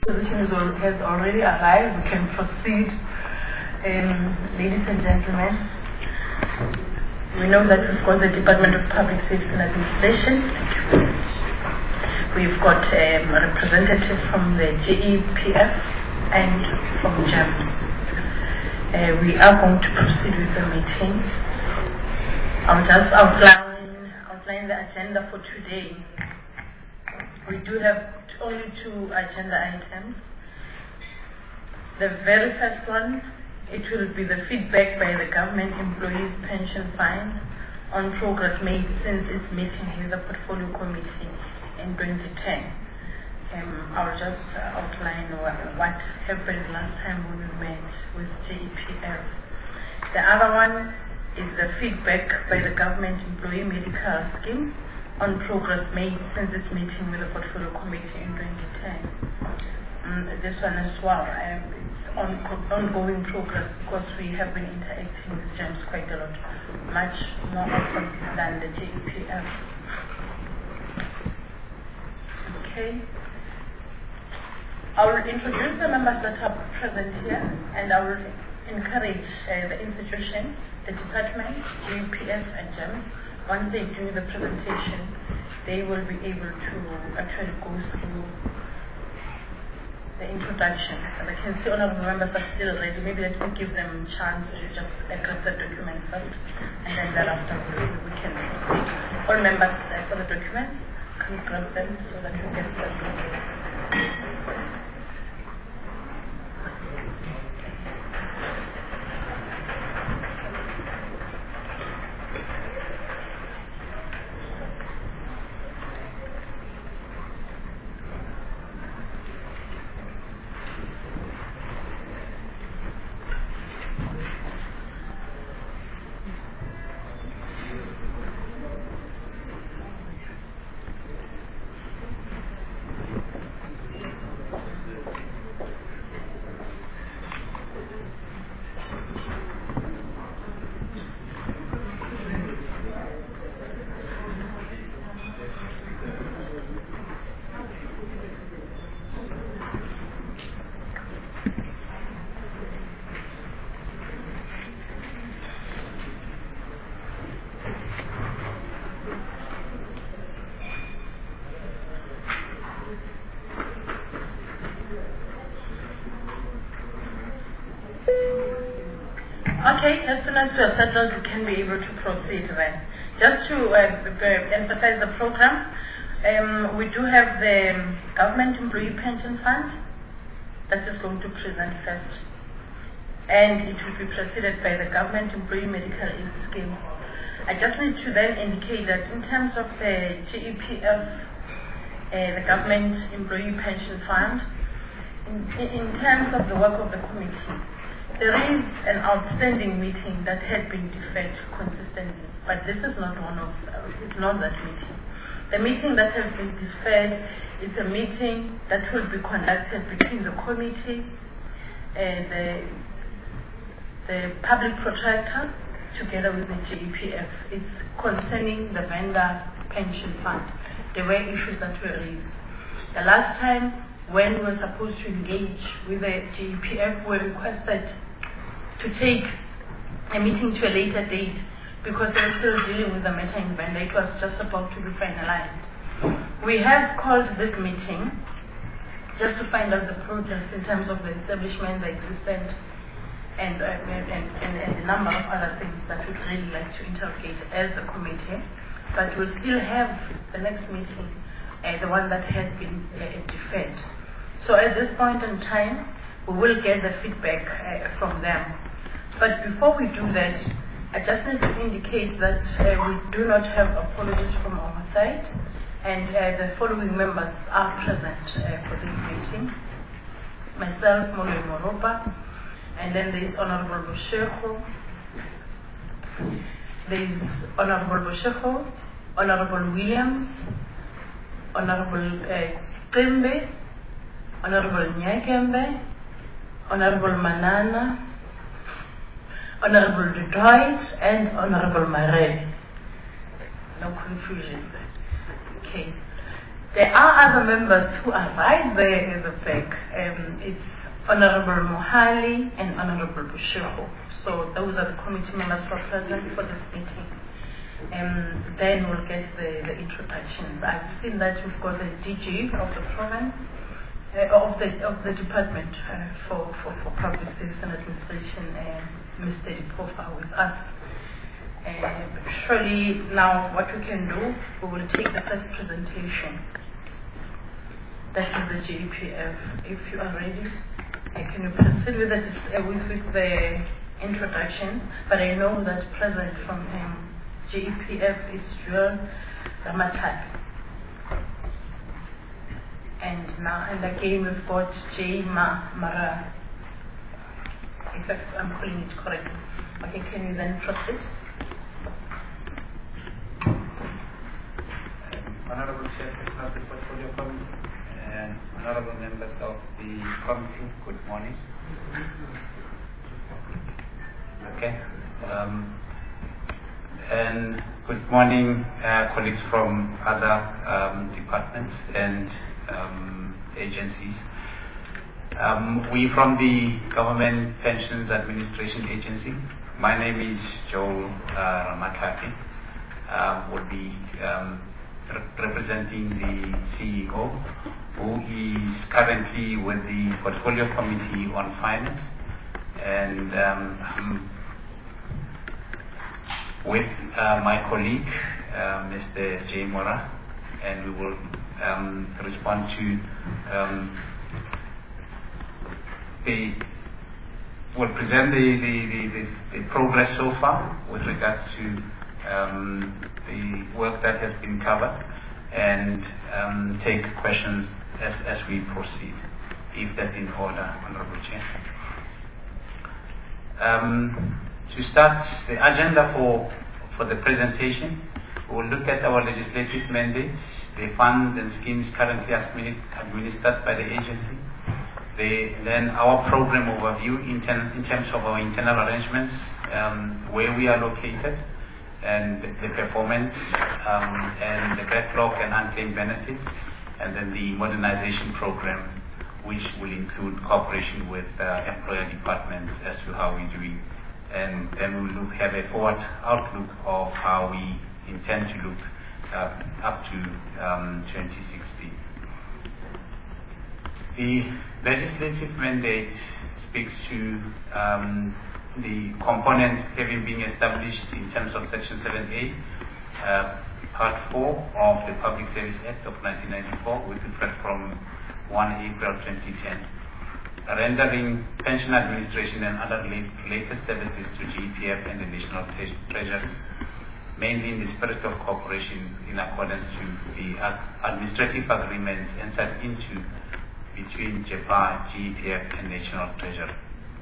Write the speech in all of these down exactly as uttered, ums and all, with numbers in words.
Position has already arrived. We can proceed. Um, ladies and gentlemen, we know that we've got the Department of Public Safety and Administration. We've got um, a representative from the G E P F and from GEMS. Uh, we are going to proceed with the meeting. I'll just outline, outline the agenda for today. We do have only two agenda items. The very first one, it will be the feedback by the Government Employees Pension Fund on progress made since its meeting with the Portfolio Committee in twenty ten. Um, I'll just uh, outline what, what happened last time when we met with G E P F. The other one is the feedback by the Government Employee Medical Scheme on progress made since its meeting with the Portfolio Committee in twenty ten. Um, this one as well, um, it's on, ongoing progress because we have been interacting with GEMS quite a lot, much more often than the G E P F. Okay. I will introduce the members that are present here, and I will encourage uh, the institution, the department, G E P F and GEMS. Once they do the presentation, they will be able to actually go through the introduction. And I can see honorable members are still ready. Maybe let me give them a chance to just uh, grab the documents first, and then thereafter we, we can proceed. All members uh, for the documents can grab them so that we get them. Okay, as soon as we are settled, we can be able to proceed then. Just to uh, emphasize the program, um, we do have the Government Employee Pension Fund that is going to present first. And it will be preceded by the Government Employee Medical Aid Scheme. I just need to then indicate that in terms of the G E P F, uh, the Government Employee Pension Fund, in, in terms of the work of the committee, there is an outstanding meeting that had been deferred consistently, but this is not one of, uh, it's not that meeting. The meeting that has been deferred is a meeting that will be conducted between the committee and the, the public protractor together with the G E P F. It's concerning the vendor pension fund. There were issues that were raised. The last time when we were supposed to engage with the G E P F, we were requested to take a meeting to a later date because they were still dealing with the matter in vendor. It was just about to be finalized. We have called this meeting just to find out the progress in terms of the establishment, the existence, and, uh, and, and, and the number of other things that we'd really like to interrogate as a committee. But we still have the next meeting, uh, the one that has been uh, deferred. So at this point in time, we will get the feedback uh, from them. But before we do that, I just need to indicate that uh, we do not have apologies from our side, and uh, the following members are present uh, for this meeting. Myself, Moloi Moropa, and then there is Honorable Bosheko, there is Honorable Bosheko, Honorable Williams, Honorable uh, Tsimbe, Honorable Nyakembe, Honorable Manana, Honorable Dutoit, and Honorable Mare. No confusion. Okay. There are other members who are right there at the back. Um, it's Honorable Mohali and Honorable Bushiho. So those are the committee members who are present for this meeting. Um, then we'll get the, the introductions. I've seen that we've got the D G of the province, uh, of the of the department uh, for, for, for public service and administration, uh, Mister Dipofa with us. Uh, surely now what we can do, we will take the first presentation. That is the G E P F. If you are ready, uh, can you proceed with, this, uh, with, with the introduction? But I know that present from um, G E P F is Joel Ramathapi. And now, and again, we've got J. Ma Mara. If I'm calling it correctly. Okay, can you then proceed? Honorable Chairperson of the Portfolio Committee and honorable members of the committee, good morning. Okay. Um, and good morning, uh, colleagues from other um, departments and um, agencies. Um, we from the Government Pensions Administration Agency. My name is Joel uh, Ramathapi. Uh, will be um, re- representing the C E O, who is currently with the Portfolio Committee on Finance, and um, I'm with uh, my colleague, uh, Mister J. Mora, and we will um, respond to um, the will present the, the, the, the, the progress so far with regards to um, the work that has been covered, and um, take questions as, as we proceed, if that's in order, Honorable Chair. Um, to start the agenda for, for the presentation, we will look at our legislative mandates, the funds and schemes currently administered by the agency, the, then our program overview in, ten, in terms of our internal arrangements, um, where we are located, and the performance, um, and the backlog and unclaimed benefits, and then the modernization program, which will include cooperation with uh, employer departments as to how we're doing. And then we will look, have a forward outlook of how we intend to look uh, up to um, twenty sixty. The legislative mandate speaks to um, the components having been established in terms of Section seven A, uh, Part four of the Public Service Act of nineteen ninety-four, with effect from first April twenty ten, rendering pension administration and other related services to G E P F and the National Treasury, mainly in the spirit of cooperation in accordance to the administrative agreements entered into between J P A, G E P F and National Treasury.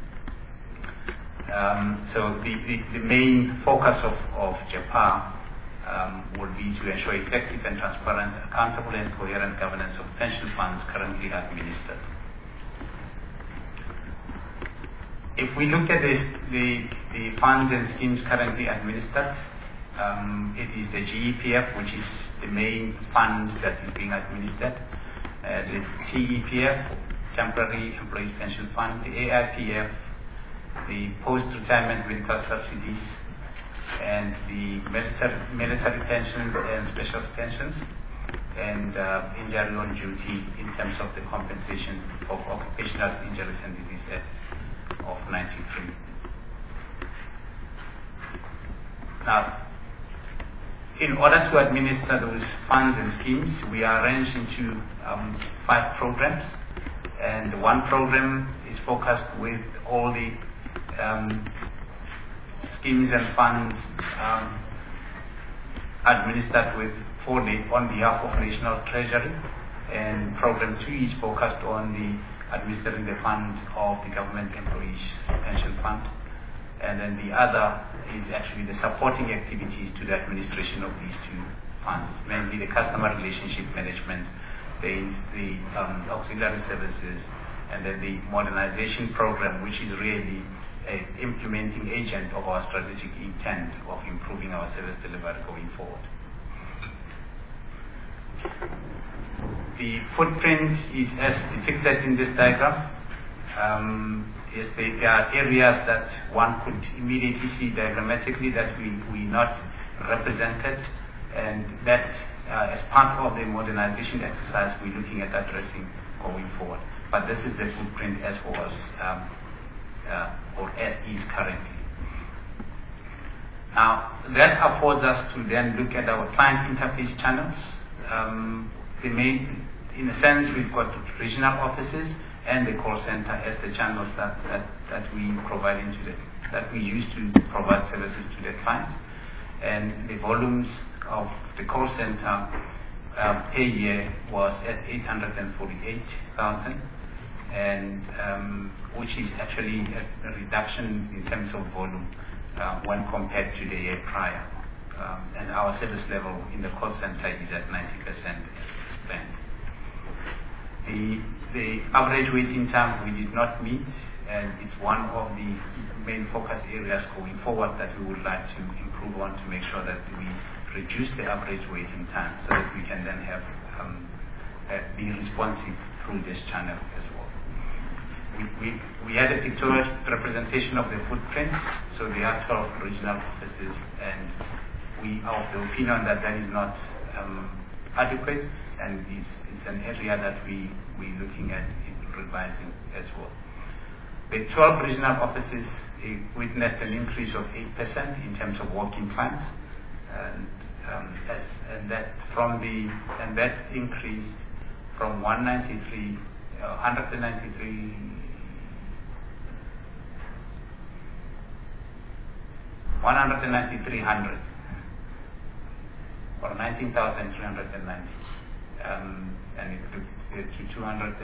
Um, so the, the, the main focus of, of J P A um, will be to ensure effective and transparent, accountable and coherent governance of pension funds currently administered. If we look at this, the, the funds and schemes currently administered, um, it is the G E P F, which is the main fund that is being administered. Uh, the T E P F, Temporary Employees Pension Fund, the A I P F, the Post-Retirement Medical Subsidies, and the military, military pensions and special pensions, and uh, injury on duty in terms of the compensation of Occupational Injuries and Disease Act of ninety-three. Now, in order to administer those funds and schemes, we are arranged into um, five programs, and one program is focused with all the um, schemes and funds um, administered with for the, on behalf of National Treasury, and program two is focused on the administering the fund of the Government Employees Pension Fund. And then the other is actually the supporting activities to the administration of these two funds, mainly the customer relationship management, the, the um, auxiliary services, and then the modernization program, which is really an implementing agent of our strategic intent of improving our service delivery going forward. the footprint is as depicted in this diagram. Um, yes, there are areas that one could immediately see diagrammatically that we we not represented, and that uh, as part of the modernization exercise we're looking at addressing going forward. But this is the footprint as was um, uh, or as is currently. Now that affords us to then look at our client interface channels. Um, the main, in a sense, we've got regional offices and the call center as the channels that, that, that we provide into the, that we use to provide services to the clients. And the volumes of the call center uh, per year was at eight hundred forty-eight thousand, and um, which is actually a, a reduction in terms of volume uh, when compared to the year prior. Um, and our service level in the call center is at ninety percent as planned. The, the average waiting time we did not meet, and it's one of the main focus areas going forward that we would like to improve on to make sure that we reduce the average waiting time so that we can then have um, uh, be responsive through this channel as well. We, we, we had a pictorial representation of the footprint, so there are twelve regional offices, and we are of the opinion that that is not um, adequate, and it's, it's an area that we, we're looking at revising as well. The twelve regional offices uh, witnessed an increase of eight percent in terms of walk-in clients, and, um, as, and that from the and that increased from one ninety-three, uh, one ninety-three, one ninety-three hundred, or nineteen thousand three hundred ninety, um, and it took to two hundred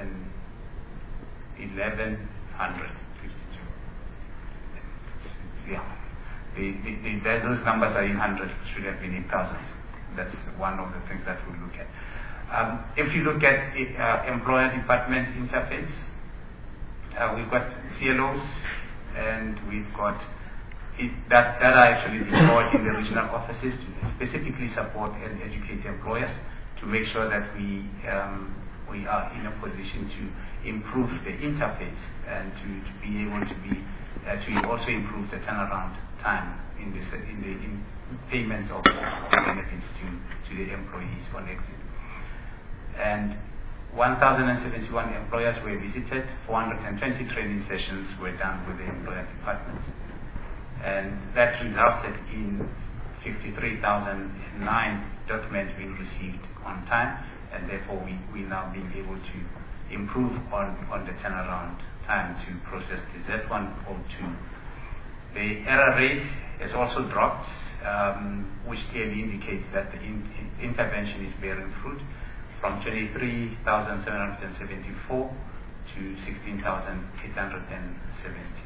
eleven hundred fifty-two. Yeah, the, the, the, those numbers are in hundreds, should have been in thousands. That's one of the things that we look at. Um, if you look at the uh, employer department interface, uh, we've got C L Os, and we've got it, that, that are actually deployed in the regional offices to specifically support and educate employers to make sure that we um, we are in a position to improve the interface and to, to be able to be uh, to also improve the turnaround time in this in the in payments of benefits to, to the employees on exit. And one thousand seventy-one employers were visited, four hundred twenty training sessions were done with the employer departments, and that resulted in fifty-three thousand nine documents being received on time, and therefore we we now being able to improve on, on the turnaround time to process the Z one or two. The error rate has also dropped, um, which clearly indicates that the in, in intervention is bearing fruit, from twenty-three thousand seven hundred seventy-four to sixteen thousand eight hundred seventy.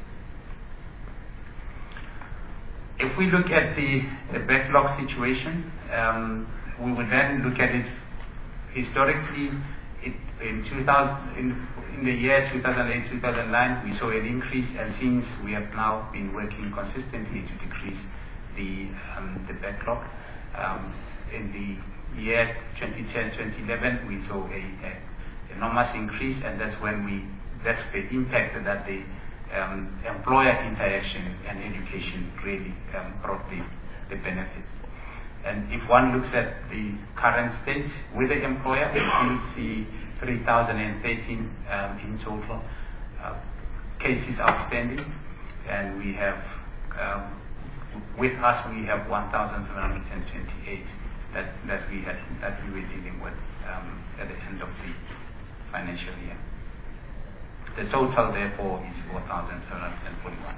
If we look at the, the backlog situation, um, we would then look at it historically. It, in, two thousand, in, in the year two thousand eight to two thousand nine, we saw an increase, and since we have now been working consistently to decrease the, um, the backlog. Um, in the year twenty ten to twenty eleven, we saw a, a enormous increase, and that's when we, that's the impact that the um, employer interaction and education really um, brought the, the benefits. And if one looks at the current state with the employer, we still see three thousand thirteen um, in total uh, cases outstanding, and we have, um, with us, we have one thousand seven hundred twenty-eight that, that we had, that we were dealing with um, at the end of the financial year. The total, therefore, is four thousand seven hundred forty-one.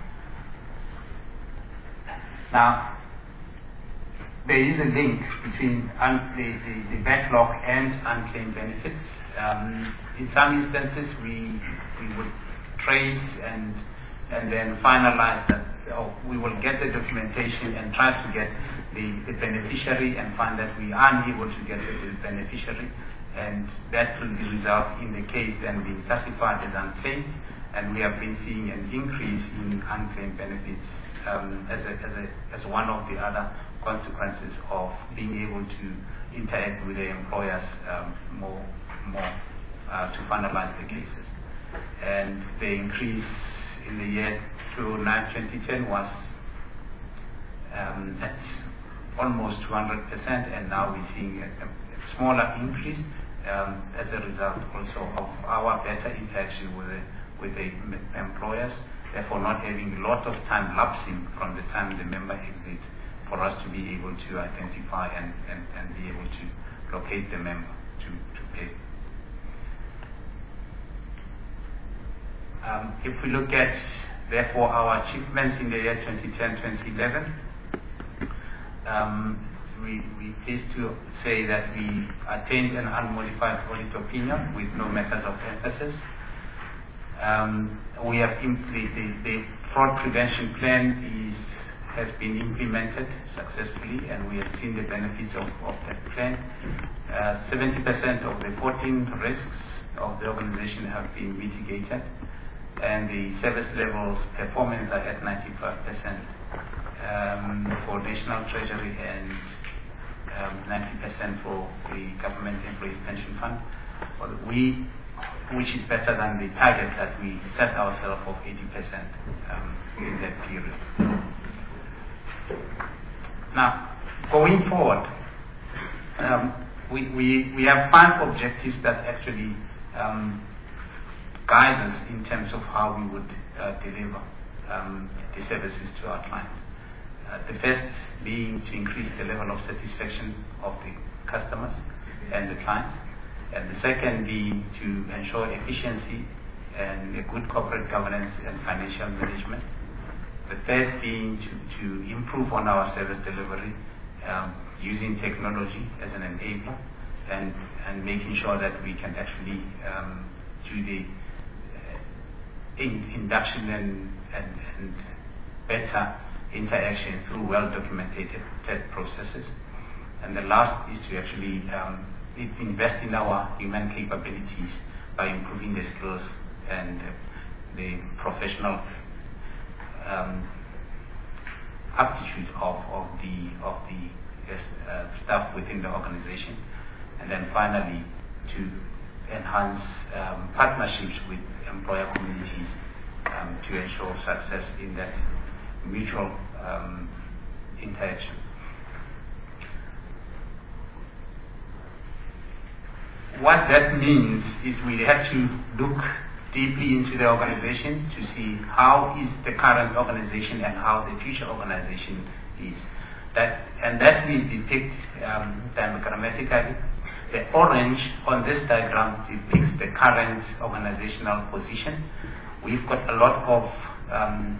Now, there is a link between un- the, the, the backlog and unclaimed benefits. Um, in some instances, we we would trace and and then finalize that. Oh, we will get the documentation and try to get the, the beneficiary and find that we are unable to get the beneficiary, and that will result in the case then being classified as unclaimed, and we have been seeing an increase in unclaimed benefits um, as, a, as, a, as one of the other consequences of being able to interact with the employers um, more more uh, to finalize the cases. And the increase in the year two thousand nine to twenty ten was um, at almost two hundred percent, and now we're seeing a, a smaller increase um, as a result also of our better interaction with the, with the employers, therefore not having a lot of time lapsing from the time the member exits for us to be able to identify and, and, and be able to locate the member to, to pay. Um, if we look at, therefore, our achievements in the year twenty ten to twenty eleven, um, we, we're pleased to say that we attained an unmodified audit opinion with no methods of emphasis. Um, we have the, the, the fraud prevention plan is, has been implemented successfully, and we have seen the benefits of, of that plan. Uh, seventy percent of the fourteen risks of the organization have been mitigated, and the service levels performance are at ninety-five percent um, for National Treasury and um, ninety percent for the Government Employees Pension Fund. Well, we, which is better than the target that we set ourselves of eighty percent um, in that period. Now, going forward, um, we, we, we have five objectives that actually um, guide us in terms of how we would uh, deliver um, the services to our clients. Uh, the first being to increase the level of satisfaction of the customers and the clients, and the second being to ensure efficiency and a good corporate governance and financial management. The third being to, to improve on our service delivery um, using technology as an enabler, and, and making sure that we can actually um, do the uh, in, induction and, and, and better interaction through well-documented processes. And the last is to actually um, invest in our human capabilities by improving the skills and uh, the professional Um, aptitude of, of the of the uh, staff within the organization, and then finally to enhance um, partnerships with employer communities um, to ensure success in that mutual um, interaction. What that means is we have to look deeply into the organization to see how is the current organization and how the future organization is. That, and that we depict um, diagrammatically. The orange on this diagram depicts the current organizational position. We've got a lot of um,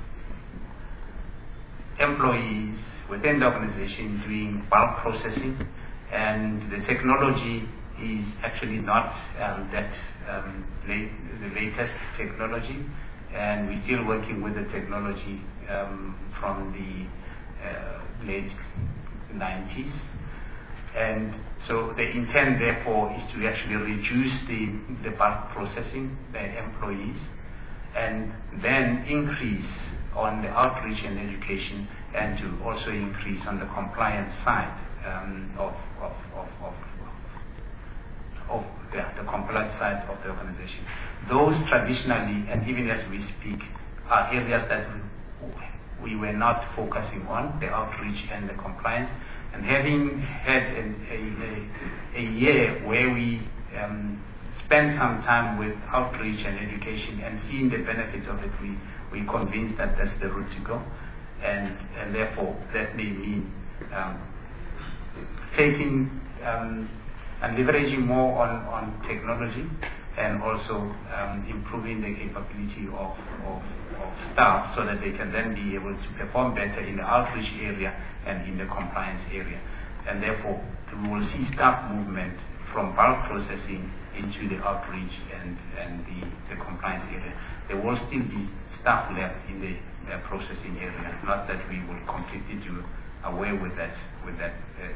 employees within the organization doing bulk processing, and the technology is actually not um, that um, late, the latest technology, and we're still working with the technology um, from the uh, late nineties. And so the intent, therefore, is to actually reduce the, the bulk processing by employees, and then increase on the outreach and education, and to also increase on the compliance side um, of, of, of, of of yeah, the compliance side of the organization. Those traditionally, and even as we speak, are areas that we, we were not focusing on, the outreach and the compliance. And having had an, a, a, a year where we um, spent some time with outreach and education and seeing the benefits of it, we, we convinced that that's the route to go. And, and therefore, that may mean um, taking um, and leveraging more on, on technology, and also um, improving the capability of, of, of staff so that they can then be able to perform better in the outreach area and in the compliance area. And therefore, we will see staff movement from bulk processing into the outreach and, and the, the compliance area. There will still be staff left in the uh, processing area, not that we will completely do away with that, with that uh,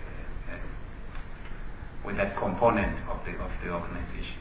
with that component of the of the organization.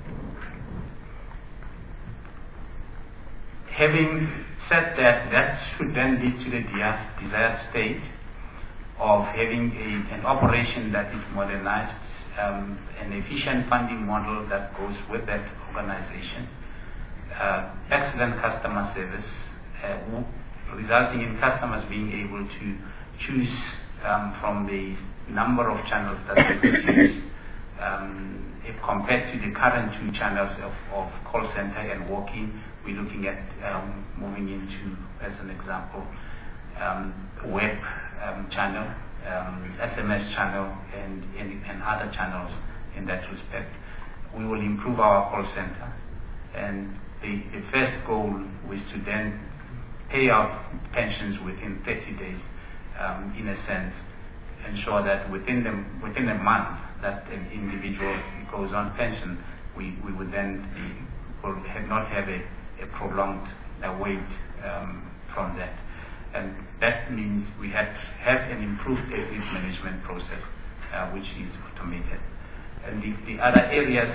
Having said that, that should then lead to the desired state of having a, an operation that is modernized um, an efficient funding model that goes with that organization, uh, excellent customer service, uh, resulting in customers being able to choose um, from the number of channels that they could use, um, if compared to the current two channels of, of call center and walk-in. We're looking at um, moving into, as an example, um, web um, channel, um, S M S channel, and, and, and other channels in that respect. We will improve our call center, and the, the first goal is to then pay out pensions within thirty days, um, in a sense, ensure that within the, within a month that an individual goes on pension, we, we would then be, will have not have a, a prolonged uh, wait um, from that. And that means we have, have an improved exit management process, uh, which is automated. And the, the other areas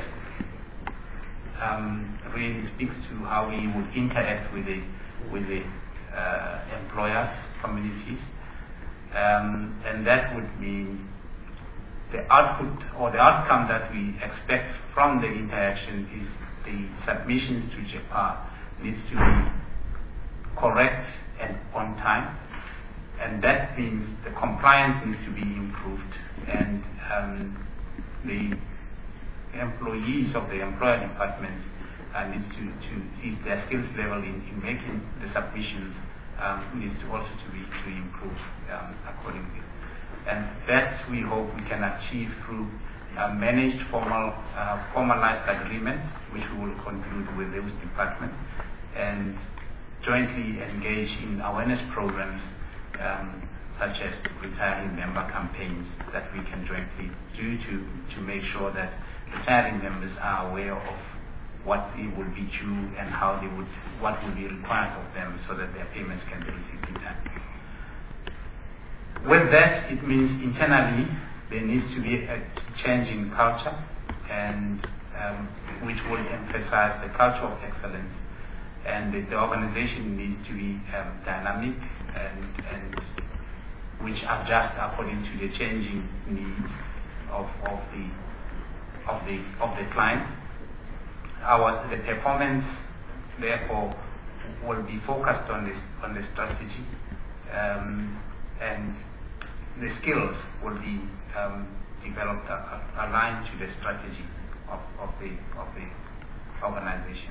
um, really speaks to how we would interact with the, with the uh, employers, communities. Um, and that would mean the output or the outcome that we expect from the interaction is the submissions to J P A R needs to be correct and on time, and that means the compliance needs to be improved, and um, the employees of the employer departments uh, needs to, to is their skills level in, in making the submissions um, needs to also to be to improve um, accordingly. And that we hope we can achieve through uh, managed formal, uh, formalized agreements, which we will conclude with those departments, and jointly engage in awareness programs um, such as retiring member campaigns that we can jointly do to, to make sure that retiring members are aware of what it will be due and how they would, what will be required of them so that their payments can be received in time. With that, it means internally there needs to be a change in culture, and um, which will emphasize the culture of excellence, and the, the organization needs to be um, dynamic and, and which adjust according to the changing needs of, of the of the of the client. Our the performance therefore will be focused on this on the strategy, um, and the skills will be um, developed uh, aligned to the strategy of, of the of the organization.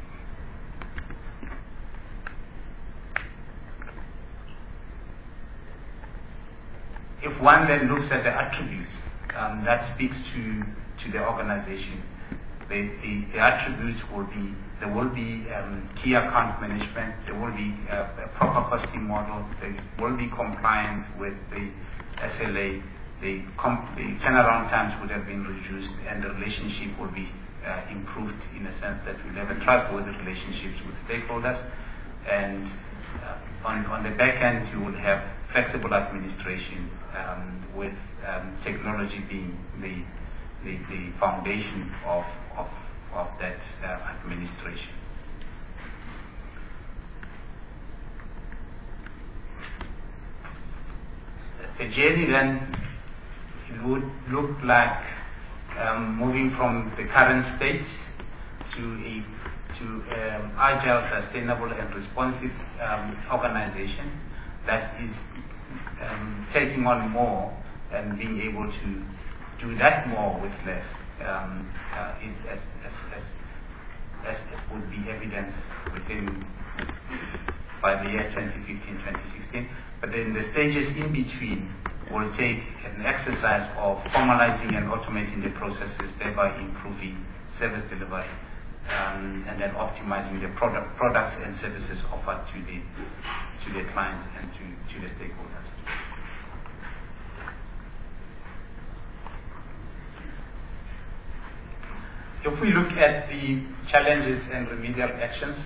If one then looks at the attributes um, that speaks to to the organization, the, the, the attributes will be there will be um, key account management, there will be uh, a proper costing model, there will be compliance with the S L A, the, comp- the turnaround times would have been reduced, and the relationship will be uh, improved in a sense that we'll have a trustworthy relationships with stakeholders, and uh, on, on the back end you will have flexible administration um, with um, technology being the, the, the foundation of, of, of that uh, administration. The journey then would look like um, moving from the current state to a to um, agile, sustainable, and responsive um, organization that is um, taking on more and being able to do that more with less. Um, uh, is, as, as, as, as would be evidenced within by the year twenty fifteen, twenty sixteen. But then the stages in between will take an exercise of formalizing and automating the processes, thereby improving service delivery, um, and then optimizing the product, products and services offered to the to the clients and to, to the stakeholders. If we look at the challenges and remedial actions,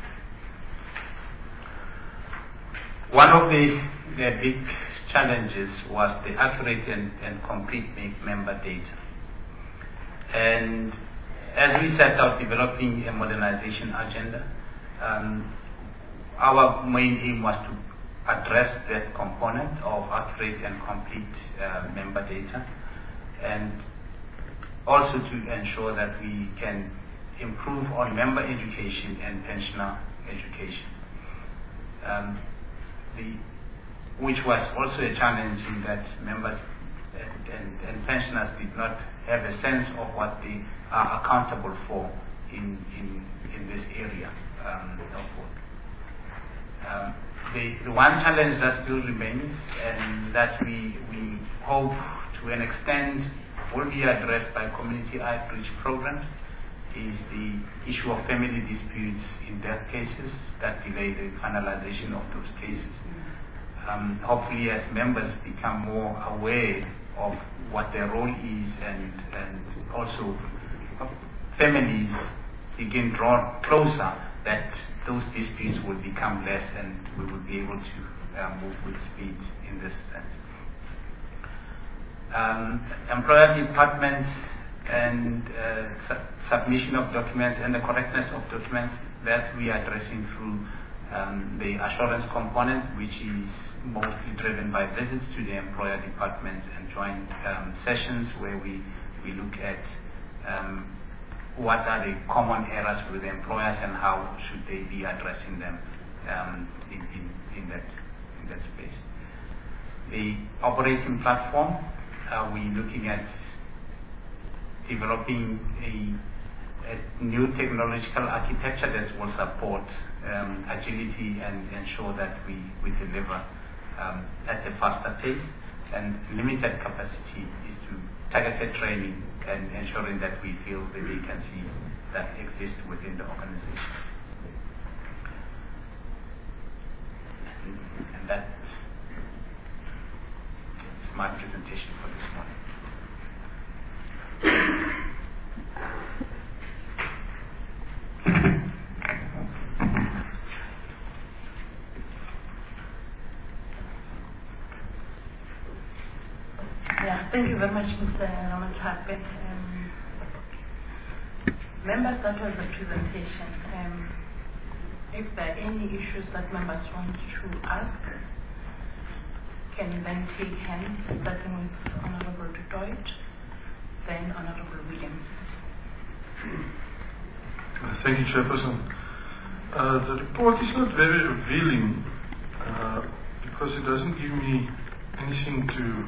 one of the, the big challenges was the accurate and, and complete member data. And as we set out developing a modernization agenda, um, our main aim was to address that component of accurate and complete uh, member data. And also to ensure that we can improve on member education and pensioner education. Um, the, which was also a challenge in that members and, and, and pensioners did not have a sense of what they are accountable for in, in, in this area um, of work. Um, the, the one challenge that still remains and that we, we hope to an extent will be addressed by community outreach programs is the issue of family disputes in death cases that delay the finalization of those cases. Um, hopefully as members become more aware of what their role is and, and also families begin drawn closer, that those disputes will become less and we will be able to uh, move with speed in this sense. Um, employer departments and uh, su- submission of documents and the correctness of documents that we are addressing through um, the assurance component, which is mostly driven by visits to the employer departments and joint um, sessions where we, we look at um, what are the common errors with the employers and how should they be addressing them um, in, in, in, that, in that space. The operating platform, are we looking at developing a, a new technological architecture that will support um, agility and ensure that we, we deliver um, at a faster pace, and limited capacity is to targeted training and ensuring that we fill the vacancies that exist within the organization. And, and that's my presentation for this morning. Yeah, thank you very much, Mister Ramathape. Um, members, that was the presentation. Um, if there are any issues that members want to ask, can you then take hands, starting with Honorable Dutoit, then Honorable Williams. Thank you, Chairperson. Uh, the report is not very revealing uh, because it doesn't give me anything to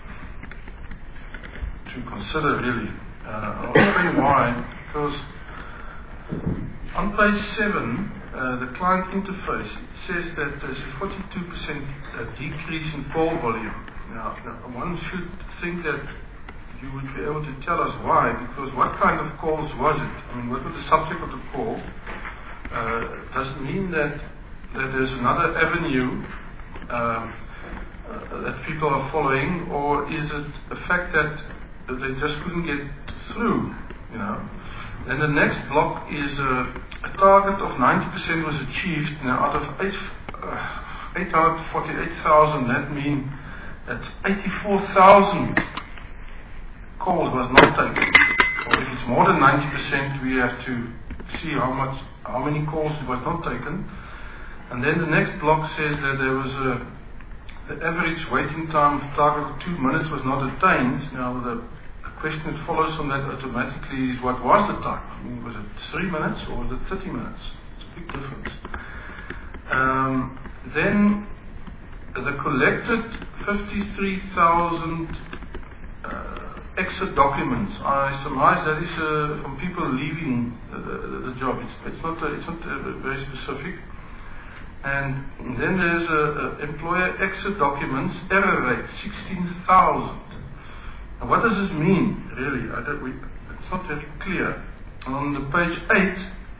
to consider really. Uh, I'll explain why. Because on page seven, uh, the client interface says that there's a forty-two percent uh, decrease in call volume. Now, now, one should think that you would be able to tell us why, because what kind of calls was it? I mean, what was the subject of the call? Uh, does it mean that, that there's another avenue uh, uh, that people are following, or is it the fact that, that they just couldn't get through, you know? Then the next block is uh, a target of ninety percent was achieved. Now, out of eight, uh, eight hundred forty-eight thousand, that means that eighty-four thousand calls was not taken. Or if it's more than ninety percent, we have to see how much, how many calls was not taken. And then the next block says that there was a, the average waiting time of target of two minutes was not attained. Now the question that follows from that automatically is what was the time? I mean, was it three minutes or was it thirty minutes? It's a big difference. Um, then the collected fifty-three thousand uh, exit documents. I surmise that is uh, from people leaving the, the, the job. It's, it's not uh, it's not uh, very specific. And then there's a, a employer exit documents error rate sixteen thousand. Now what does this mean, really? I don't, we, it's not very clear. And on the page eight,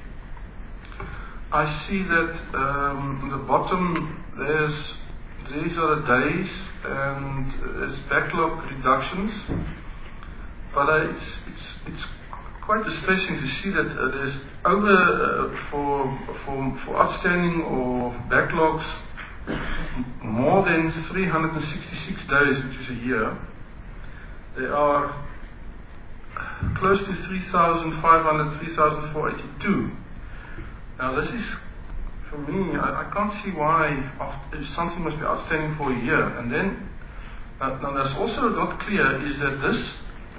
I see that um, on the bottom there's these are the days and there's backlog reductions. But uh, it's, it's, it's quite distressing to see that uh, there's over uh, for, for, for outstanding or backlogs more than three hundred sixty-six days, which is a year. There are close to three thousand five hundred, three thousand four hundred eighty-two. Now this is, for me, I, I can't see why if something must be outstanding for a year. And then, uh, now that's also not clear is that this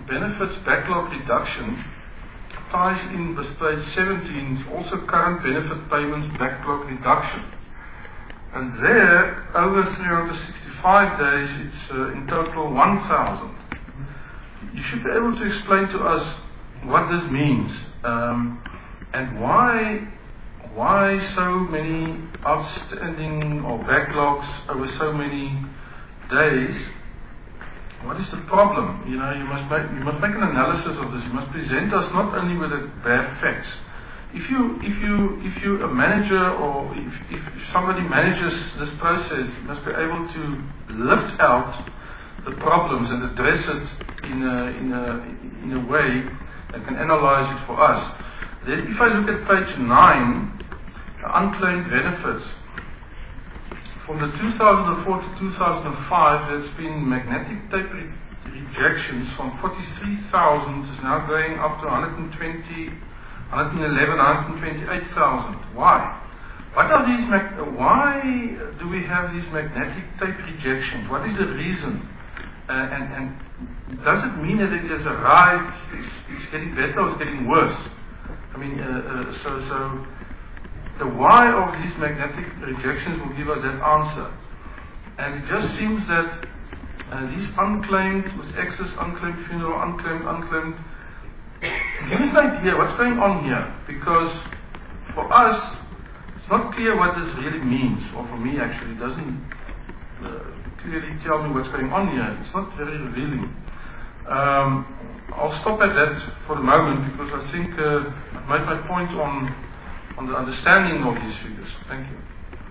benefits backlog reduction ties in with page seventeen, also current benefit payments backlog reduction. And there, over three hundred sixty-five days, it's uh, in total one thousand. You should be able to explain to us what this means, um, and why why so many outstanding or backlogs over so many days. What is the problem? You know, you must make you must make an analysis of this. You must present us not only with the bad facts. If you if you if you a manager or if, if somebody manages this process, you must be able to lift out the problems and address it in a in a in a way that can analyze it for us. Then, if I look at page nine, the unclaimed benefits. From the two thousand four to two thousand five, there's been magnetic tape re- rejections from forty-three thousand is now going up to one hundred twenty, one hundred eleven, one hundred twenty-eight thousand. Why? What are these? Mag- why do we have these magnetic tape rejections? What is the reason? Uh, and, and does it mean that it is a rise? It's, it's getting better or it's getting worse? I mean, uh, uh, so so. The why of these magnetic rejections will give us that answer. And it just seems that uh, these unclaimed, with excess, unclaimed funeral, unclaimed, unclaimed, give us an idea what's going on here. Because for us, it's not clear what this really means. Or for me, actually, it doesn't uh, clearly tell me what's going on here. It's not very revealing. Um, I'll stop at that for the moment because I think uh, I've made my point on on the understanding of these figures. Thank you.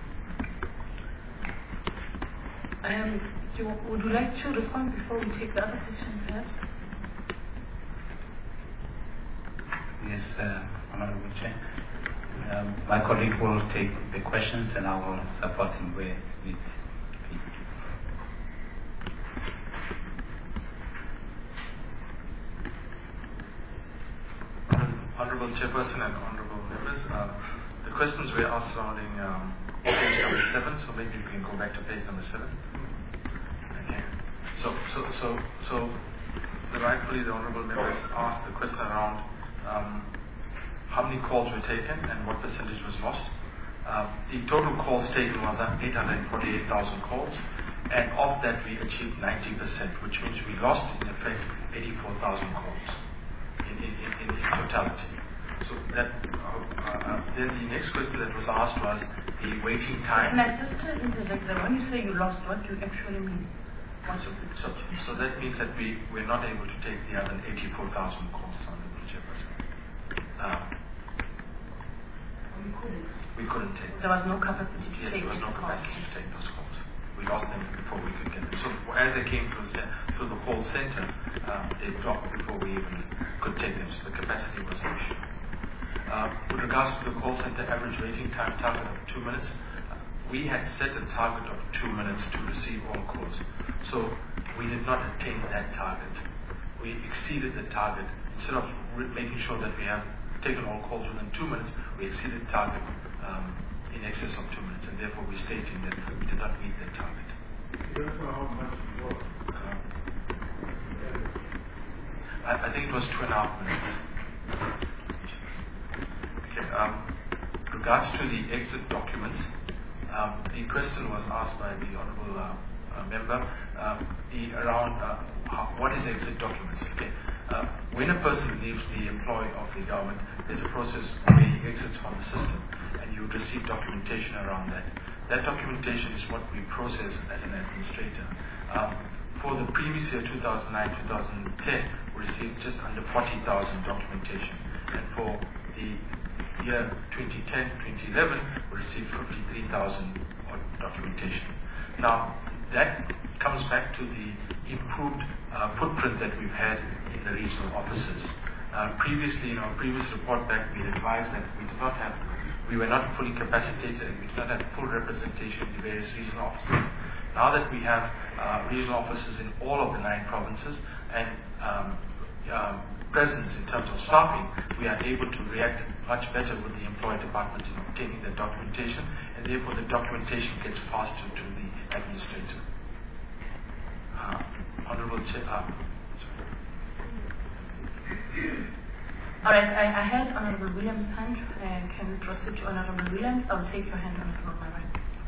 Um, you, would you like to respond before we take the other question, perhaps? Yes, uh, Honorable Chair. Um, my colleague will take the questions and I will support him where needed. Honorable Chairperson and Honorable Members, uh, the questions were asked surrounding um, page number seven, so maybe we can go back to page number seven. Okay. So, so, so, so, the rightfully the Honorable Members asked the question around um, how many calls were taken and what percentage was lost. Uh, the total calls taken was eight hundred forty-eight thousand calls, and of that we achieved ninety percent, which means we lost in effect eighty-four thousand calls. In, in, in, in totality. So that uh, uh, then the next question that was asked was the waiting time. Can I just uh, interject there? When you say you lost, what do you actually mean? What So, so, so that means that we were not able to take the other eighty-four thousand calls on the Chairperson. Uh, we couldn't. we couldn't take. There was no capacity to yes, take. There was no calls. capacity to take those calls. We lost them before we could get them. So as they came through, through the call center, uh, they dropped before we even could take them. So the capacity was an issue. Uh, with regards to the call center average waiting time target of two minutes, uh, we had set a target of two minutes to receive all calls. So we did not attain that target. We exceeded the target. Instead of re- making sure that we have taken all calls within two minutes, we exceeded the target um, in excess of two minutes, and therefore we're stating that we did not meet that target. You don't know how much it was. Uh, I, I think it was two and a half minutes. Okay. Um, regards to the exit documents, um, the question was asked by the honourable uh, uh, member uh, the around uh, how, what is exit documents. Okay. Uh, when a person leaves the employ of the government, there's a process where he exits from the system, and you receive documentation around that. That documentation is what we process as an administrator. Um, for the previous year, two thousand nine to two thousand ten, we received just under forty thousand documentation, and for the year twenty ten to twenty eleven, we received fifty-three thousand documentation. Now, that comes back to the improved uh, footprint that we've had in the regional offices. Uh, previously, in our previous report back, we advised that we did not have, we were not fully capacitated, and we did not have full representation in the various regional offices. Now that we have uh, regional offices in all of the nine provinces and um, um, presence in terms of staffing, we are able to react much better with the employee department in obtaining the documentation, and therefore the documentation gets faster to the administrator. Uh, Honorable Chair. Uh, All right, I, I had Honorable Williams' hand. Uh, can we proceed to Honorable Williams? I'll take your hand on my right.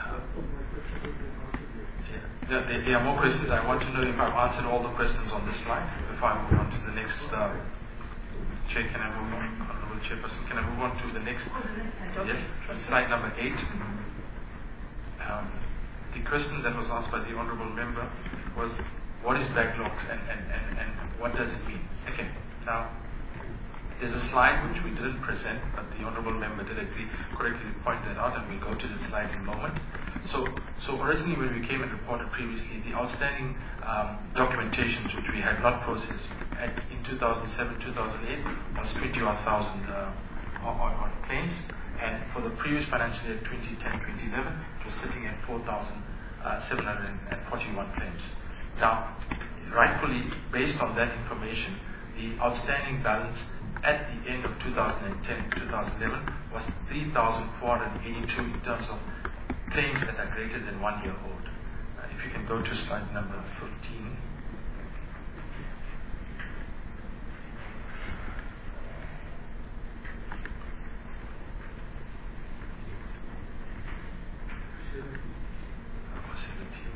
Yeah, there, there are more questions. I want to know if I've answered all the questions on this slide. Before I move on to the next, uh, Chair, can I move on? Honorable Chairperson, can I move on to the next? Yes, slide number eight. Um, the question that was asked by the Honorable Member was, what is backlogs and, and, and, and what does it mean? Okay, now, there's a slide which we didn't present, but the Honourable Member did agree, correctly point that out, and we'll go to the slide in a moment. So, so originally when we came and reported previously, the outstanding um, documentations which we had not processed at, in two thousand seven, two thousand eight was twenty-one thousand uh, on, on claims, and for the previous financial year, twenty ten, twenty eleven, it was sitting at four thousand seven hundred forty-one claims. Now, rightfully, based on that information, the outstanding balance at the end of two thousand ten to two thousand eleven was three thousand four hundred eighty-two in terms of claims that are greater than one year old. Uh, if you can go to slide number fifteen. Or seventeen.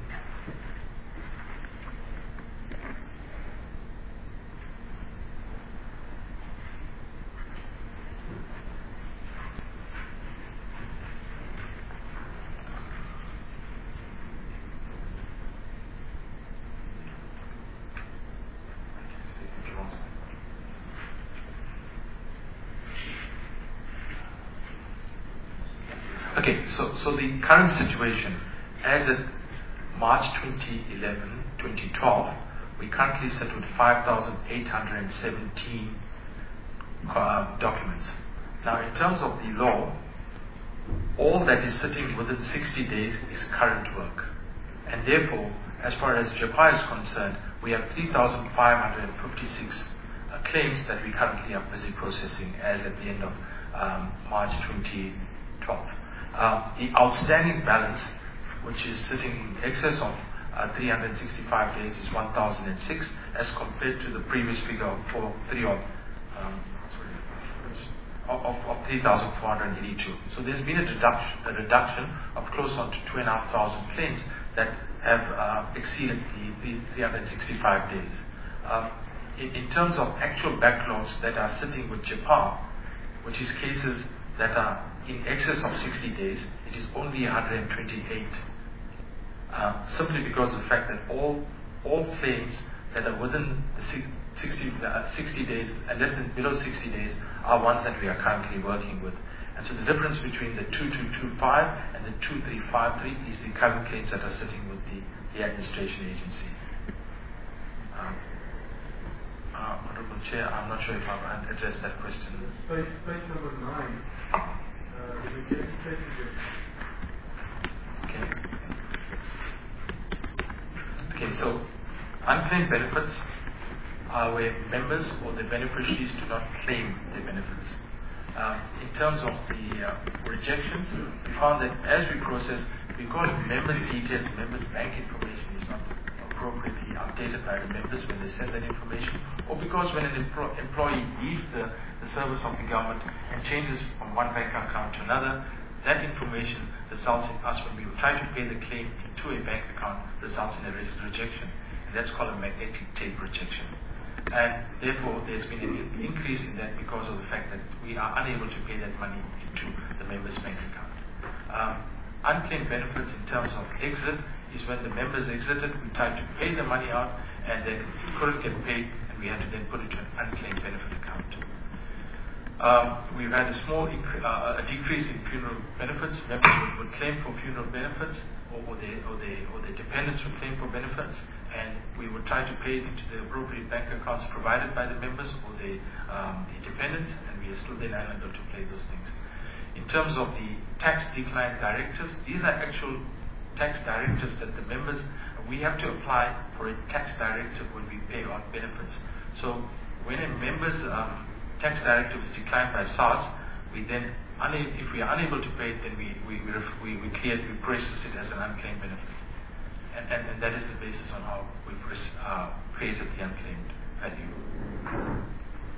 Okay, so, so the current situation, as of March twenty eleven, twenty twelve, we currently sit with five thousand eight hundred seventeen uh, documents. Now, in terms of the law, all that is sitting within sixty days is current work. And therefore, as far as JEPA is concerned, we have three thousand five hundred fifty-six uh, claims that we currently are busy processing as at the end of um, March twenty twelve. Um, the outstanding balance, which is sitting in excess of uh, three hundred sixty-five days, is one thousand six, as compared to the previous figure of four, three of, um, sorry, of, of three thousand four hundred eighty-two. So there's been a reduction, a reduction of close on to two and a half thousand claims that have uh, exceeded the, the three hundred sixty-five days. Um, in, in terms of actual backlogs that are sitting with JEPA, which is cases that are in excess of sixty days, it is only one hundred twenty-eight. Uh, simply because of the fact that all all claims that are within the sixty, uh, sixty days and less than below sixty days are ones that we are currently working with. And so the difference between the two two two five and the two three five three is the current claims that are sitting with the, the administration agency. Um, uh, Honorable Chair, I'm not sure if I've addressed that question. Page, page number nine. Okay. Okay, so unclaimed benefits are where members or the beneficiaries do not claim their benefits. Um, in terms of the uh, rejections, we found that as we process, because members' details, members' bank information is not appropriately updated by the members when they send that information, or because when an empl- employee leaves the, the service of the government and changes from one bank account to another, that information results in us, when we try to pay the claim into a bank account, results in a re- rejection. And that's called a magnetic tape rejection. And therefore, there's been an in- increase in that because of the fact that we are unable to pay that money into the member's bank account. Um, unclaimed benefits in terms of exit is when the members exited, we tried to pay the money out, and then it couldn't get paid, and we had to then put it to an unclaimed benefit account. Um, we've had a small incre- uh, a decrease in funeral benefits. Members would, would claim for funeral benefits, or, or, they, or, they, or their dependents would claim for benefits, and we would try to pay it into the appropriate bank accounts provided by the members or the, um, the dependents, and we are still then unable to pay those things. In terms of the tax decline directives, these are actual tax directives that the members, we have to apply for a tax directive when we pay out benefits. So when a member's um, tax directive is declined by SARS, we then, una- if we are unable to pay it, then we we we, ref- we, we clear it, we process it as an unclaimed benefit, and, and, and that is the basis on how we pres- uh, created the unclaimed value. Page, page number nine. Uh, did we get page number? Okay. Okay. Okay. So unclaimed benefits are where members or their beneficiaries do not claim their benefits. And in terms of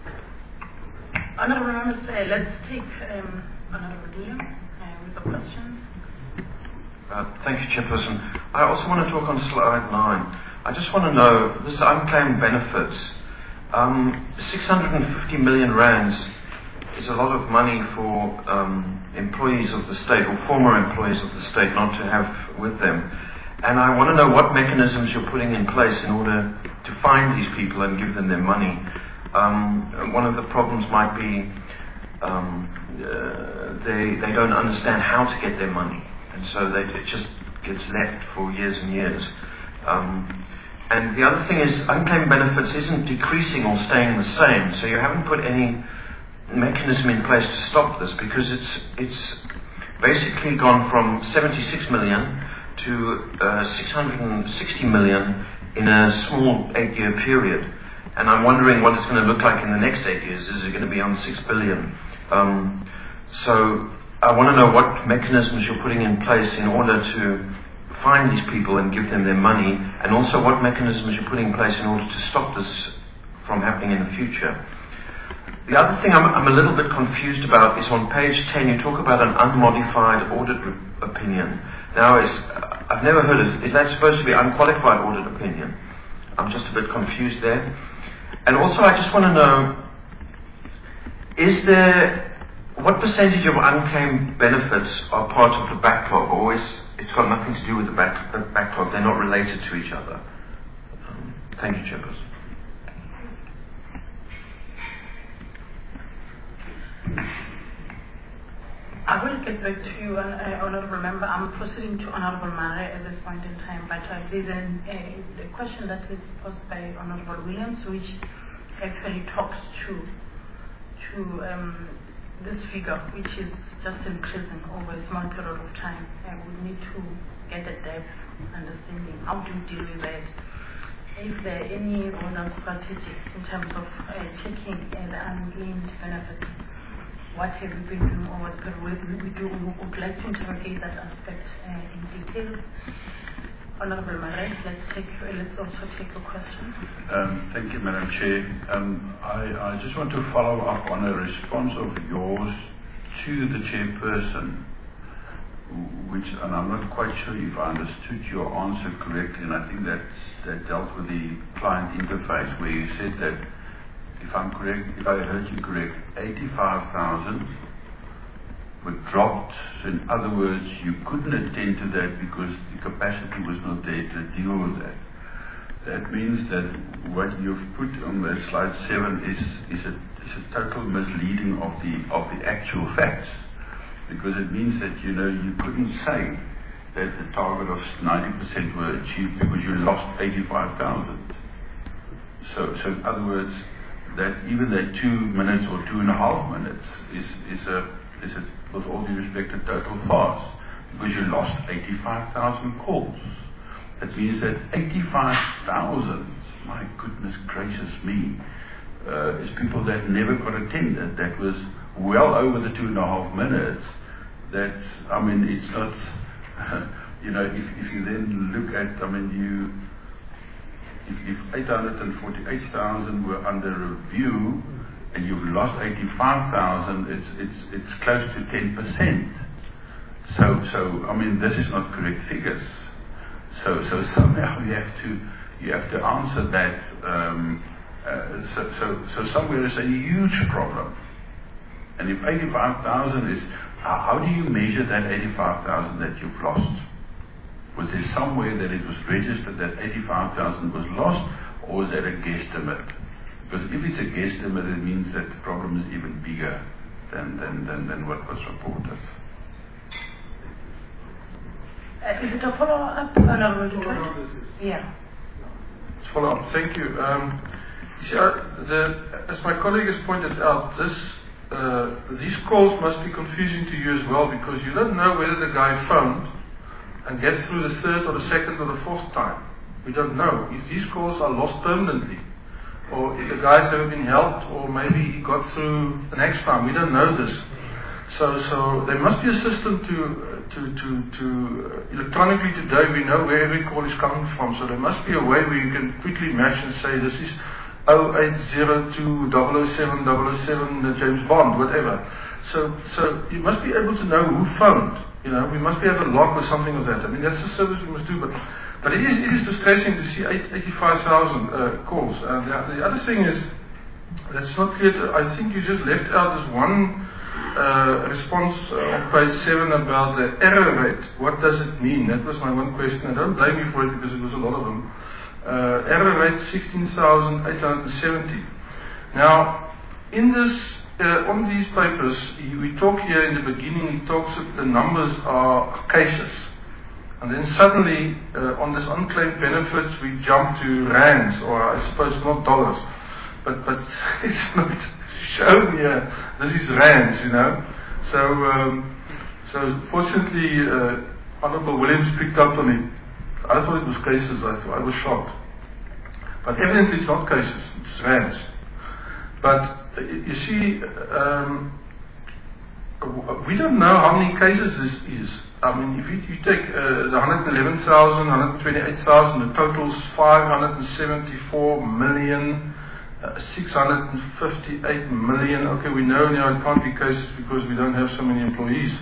Honourable Members, uh, let's take um, Honourable Williams uh, with the questions. Uh, thank you, Chairperson. I also want to talk on slide nine. I just want to know, this unclaimed benefits, um, six hundred fifty million rands is a lot of money for um, employees of the state, or former employees of the state, not to have with them. And I want to know what mechanisms you're putting in place in order to find these people and give them their money. Um, one of the problems might be um, uh, they they don't understand how to get their money, and so they, it just gets left for years and years. Um, and the other thing is, unclaimed benefits isn't decreasing or staying the same, so you haven't put any mechanism in place to stop this, because it's it's basically gone from seventy-six million to uh, six hundred sixty million in a small eight-year period. And I'm wondering what it's going to look like in the next eight years. Is it going to be on six billion? Um, so I want to know what mechanisms you're putting in place in order to find these people and give them their money, and also what mechanisms you're putting in place in order to stop this from happening in the future. The other thing I'm, I'm a little bit confused about is on page ten, you talk about an unmodified audit re- opinion. Now, is, I've never heard of, is that supposed to be unqualified audit opinion? I'm just a bit confused there. And also, I just want to know, is there, what percentage of unclaimed benefits are part of the backlog, or is it's got nothing to do with the, back, the backlog, they're not related to each other? Um, thank you, Chairperson. I will get back to you, and uh, Honourable Member. I'm proceeding to Honourable Mare at this point in time, but uh, there's an, uh, a question that is posed by Honourable Williams, which actually talks to to um, this figure, which is just increasing over a small period of time. Uh, we need to get a depth understanding. How do you deal with that? If there are any other strategies in terms of uh, checking uh, the unclaimed benefit, what have you been doing over the period? We, we, do, we would like to interrogate that aspect uh, in details. Honourable Mare, let's take. Uh, let's also take a question. Um, thank you, Madam Chair. Um, I, I just want to follow up on a response of yours to the chairperson, which, and I'm not quite sure if I understood your answer correctly, and I think that that dealt with the client interface, where you said that, if I'm correct, if I heard you correct, eighty-five thousand were dropped. So in other words, you couldn't attend to that because the capacity was not there to deal with that. That means that what you've put on the slide seven is is a, is a total misleading of the of the actual facts, because it means that, you know, you couldn't say that the target of ninety percent were achieved because you lost eighty-five thousand. So, so in other words, that even that two minutes or two and a half minutes is is a is a, with all due respect, a total farce, because you lost eighty-five thousand calls. That means that eighty-five thousand, my goodness gracious me, uh, is people that never got attended. That was well over the two and a half minutes. That, I mean, it's not, you know, if, if you then look at, I mean, you, if, if eight hundred forty-eight thousand were under review and you've lost eighty-five thousand, it's it's it's close to ten percent. So so I mean, this is not correct figures. So so somehow you have to you have to answer that. Um, uh, so so so somewhere is a huge problem. And if eighty-five thousand is, how, how do you measure that eighty-five thousand that you've lost? Was there somewhere that it was registered that eighty-five thousand was lost, or was that a guesstimate? Because if it's a guesstimate, it means that the problem is even bigger than, than, than, than what was reported. Uh, is it a follow-up, Honourable Detroit? Yeah. It's follow-up. Thank you. Um, you see, uh, the, as my colleague has pointed out, this uh, these calls must be confusing to you as well, because you don't know whether the guy phoned and gets through the third or the second or the fourth time. We don't know if these calls are lost permanently, or if the guy's never been helped, or maybe he got through the next time. We don't know this. So, so there must be a system to, uh, to, to, to uh, electronically today we know where every call is coming from. So there must be a way where you can quickly match and say this is oh eight zero two double oh seven double oh seven uh, James Bond, whatever. So, so you must be able to know who phoned. You know, we must be able to log or something of that. I mean, that's the service we must do. But, but it is, it is distressing to see eighty-five thousand uh, calls. Uh, the, the other thing is, that's not clear. To, I think you just left out this one uh, response uh, on page seven about the error rate. What does it mean? That was my one question. I don't blame you for it because it was a lot of them. Uh, error rate sixteen thousand eight hundred seventy. Now, in this. Uh, on these papers, we talk here in the beginning, he talks that the numbers are cases. And then suddenly, uh, on this unclaimed benefits, we jump to rands, or I suppose not dollars. But but it's not shown here. This is rands, you know. So, um, so fortunately, uh, Honourable Williams picked up on it. I thought it was cases, I thought I was shocked. But evidently it's not cases, it's rands. But you see, um, we don't know how many cases this is. I mean, if you, you take uh, the one hundred eleven thousand, one hundred twenty-eight thousand, the total's five hundred seventy-four million, uh, six hundred fifty-eight million. Okay, we know now it can't be cases because we don't have so many employees.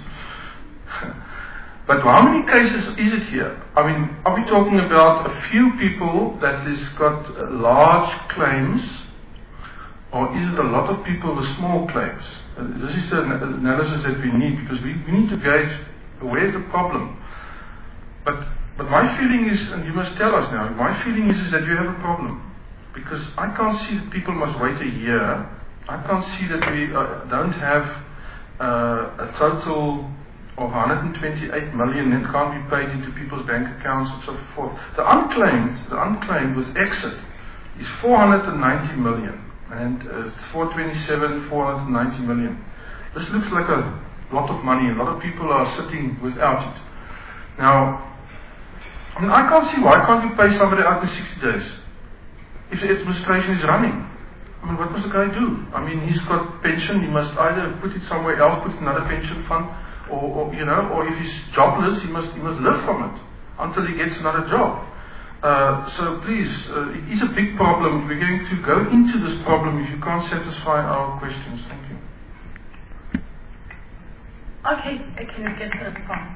But how many cases is it here? I mean, are we talking about a few people that has got uh, large claims? Or is it a lot of people with small claims? Uh, this is the analysis that we need, because we, we need to gauge where's the problem. But but my feeling is, and you must tell us now, my feeling is, is that you have a problem. Because I can't see that people must wait a year. I can't see that we uh, don't have uh, a total of one hundred twenty-eight million that can't be paid into people's bank accounts and so forth. The unclaimed, the unclaimed with exit is four hundred ninety million. And uh, it's four twenty-seven, four hundred ninety million. This looks like a lot of money. A lot of people are sitting without it. Now, I mean, I can't see why can't you pay somebody out in sixty days if the administration is running. I mean, what must the guy do? I mean, he's got pension. He must either put it somewhere else, put it in another pension fund, or, or you know, or if he's jobless, he must he must live from it until he gets another job. Uh, so please, uh, it is a big problem. We're going to go into this problem if you can't satisfy our questions. Thank you. Okay, I can get the response.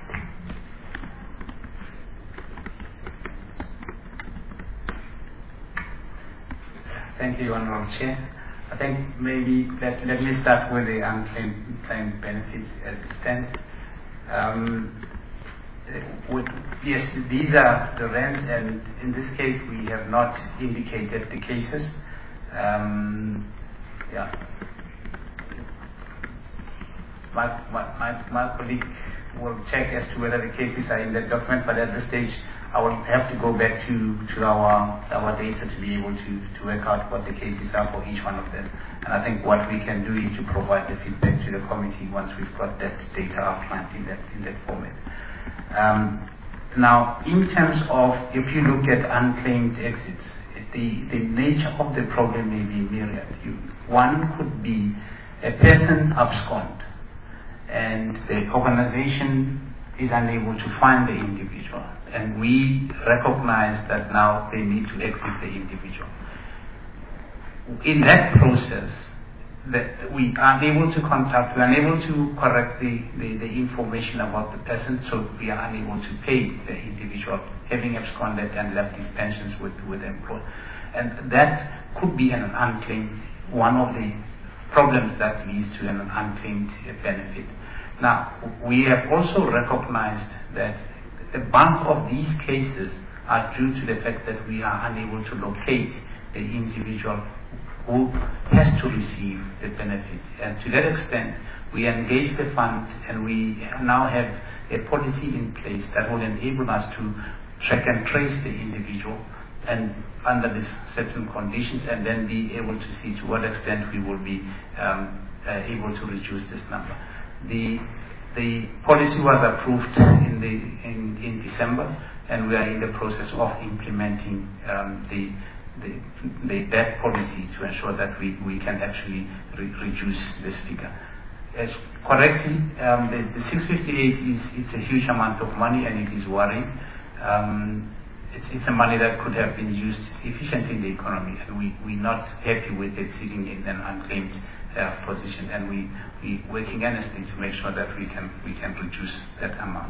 Thank you, Honourable Chair. I think maybe let, let me start with the unclaimed claimed benefits as it stands. Um, With, yes, these are the rents, and in this case we have not indicated the cases. Um, yeah. My, my, my, my colleague will check as to whether the cases are in that document, but at this stage I will have to go back to, to our, our data to be able to, to work out what the cases are for each one of them. And I think what we can do is to provide the feedback to the committee once we've got that data outlined in that, in that format. Um, now, in terms of, if you look at unclaimed exits, the, the nature of the problem may be myriad. You, one could be a person abscond, and the organization is unable to find the individual, and we recognize that now they need to exit the individual. In that process, that we are unable to contact, we are unable to correct the, the, the information about the person, so we are unable to pay the individual having absconded and left his pensions with, with the employer. And that could be an unclaimed, one of the problems that leads to an unclaimed benefit. Now, we have also recognized that the bulk of these cases are due to the fact that we are unable to locate the individual who has to receive the benefit. And to that extent, we engage the fund, and we now have a policy in place that will enable us to track and trace the individual and under these certain conditions, and then be able to see to what extent we will be um, uh, able to reduce this number. The the policy was approved in the in, in December, and we are in the process of implementing um, the The, the, that policy to ensure that we, we can actually re reduce this figure. As correctly, um, the, the six fifty-eight is it's a huge amount of money, and it is worrying. Um, it's, it's a money that could have been used efficiently in the economy, and we, we're not happy with it sitting in an unclaimed uh, position, and we, we're working earnestly to make sure that we can, we can reduce that amount.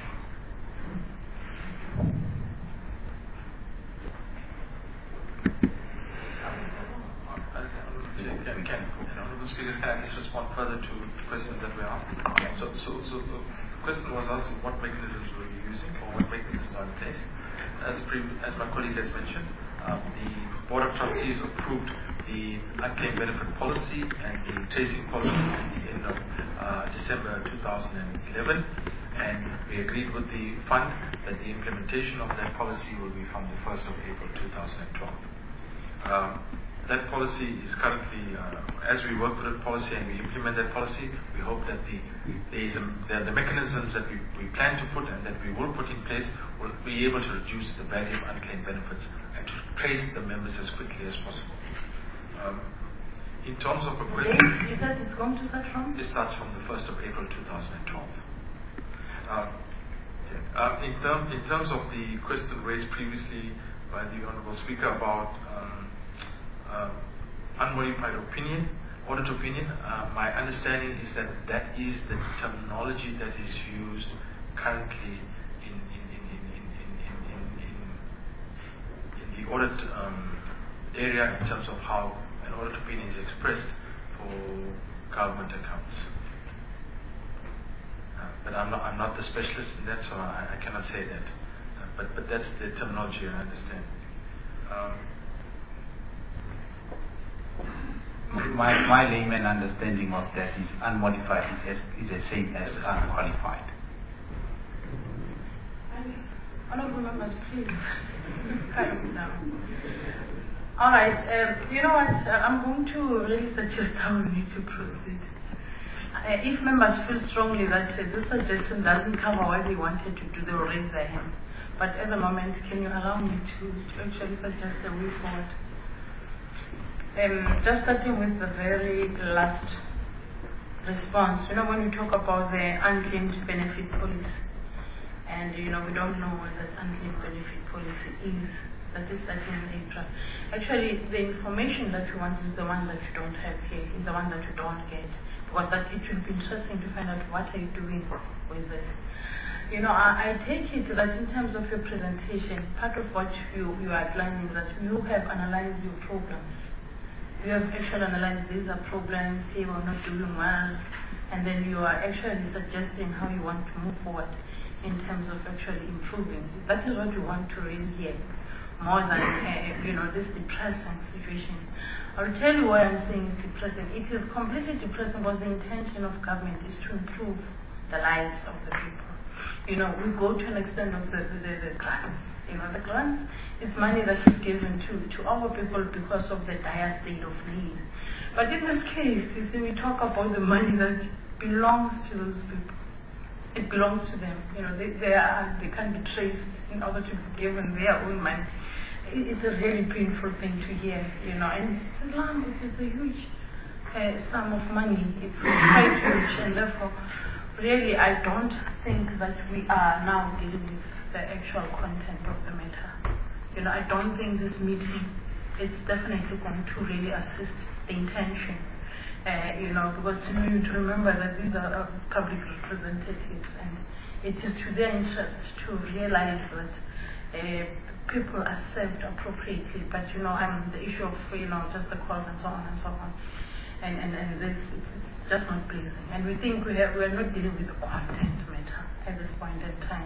Can, can, honourable speakers, can I just respond further to questions that were asked? Yeah. So, so, so the question was asked what mechanisms were we using or what mechanisms are in place. As, pre- as my colleague has mentioned, um, the Board of Trustees approved the unclaimed benefit policy and the tracing policy at the end of uh, December two thousand eleven, and we agreed with the fund that the implementation of that policy will be from the first of April two thousand twelve. Um, That policy is currently, uh, as we work with that policy and we implement that policy, we hope that the there is a, the, the mechanisms that we, we plan to put and that we will put in place will be able to reduce the value of unclaimed benefits and to trace the members as quickly as possible. Um, in terms of a question, you said it's going to start from? It starts from the first of April two thousand twelve. Uh, uh, in, term, in terms of the question raised previously by the Honourable Speaker about um, Uh, unmodified opinion, audit opinion, uh, my understanding is that that is the terminology that is used currently in in, in, in, in, in, in, in, in the audit um, area in terms of how an audit opinion is expressed for government accounts. Uh, but I'm not, I'm not the specialist in that, so I, I cannot say that. Uh, but, but that's the terminology I understand. Um, My, my layman understanding of that is unmodified is, as, is the same as unqualified. Honourable members, please. Calm down. All right. Uh, you know what? Uh, I'm going to raise the just how we need to proceed. Uh, if members feel strongly that uh, this suggestion doesn't cover what they wanted to do, they will raise their hand. But at the moment, can you allow me to, to actually suggest a way forward? Um, just starting with the very last response, you know, when we talk about the unclaimed benefit policy, and you know, we don't know what that unclaimed benefit policy is, that is starting in April. Actually, the information that you want is the one that you don't have here, is the one that you don't get, because that it will be interesting to find out what are you doing with it. You know, I, I take it that in terms of your presentation, part of what you, you are outlining is that you have analyzed your programs. You have actually analyzed these are problems, here we're not doing well, and then you are actually suggesting how you want to move forward in terms of actually improving. That is what you want to really hear, more than, uh, you know, this depressing situation. I'll tell you why I'm saying it's depressing. It is completely depressing because the intention of government is to improve the lives of the people. You know, we go to an extent of the, the, the grants. You know, the grants is money that is given to, to our people because of the dire state of need. But in this case, you see, we talk about the money that belongs to those people. It belongs to them. You know, they, they, are, they can't be traced in order to be given their own money. It, it's a really painful thing to hear, you know, and it's a lump, it's a huge uh, sum of money. It's quite huge, and therefore, really, I don't think that we are now dealing with the actual content of the matter. You know, I don't think this meeting is definitely going to really assist the intention. Uh, you know, because you know, you need to remember that these are uh, public representatives, and it is to their interest to realize that uh, people are served appropriately. But you know, um, the issue of you know just the calls and so on and so on, and and, and this it's, it's just not pleasing. And we think we have, we are not dealing with the content matter at this point in time.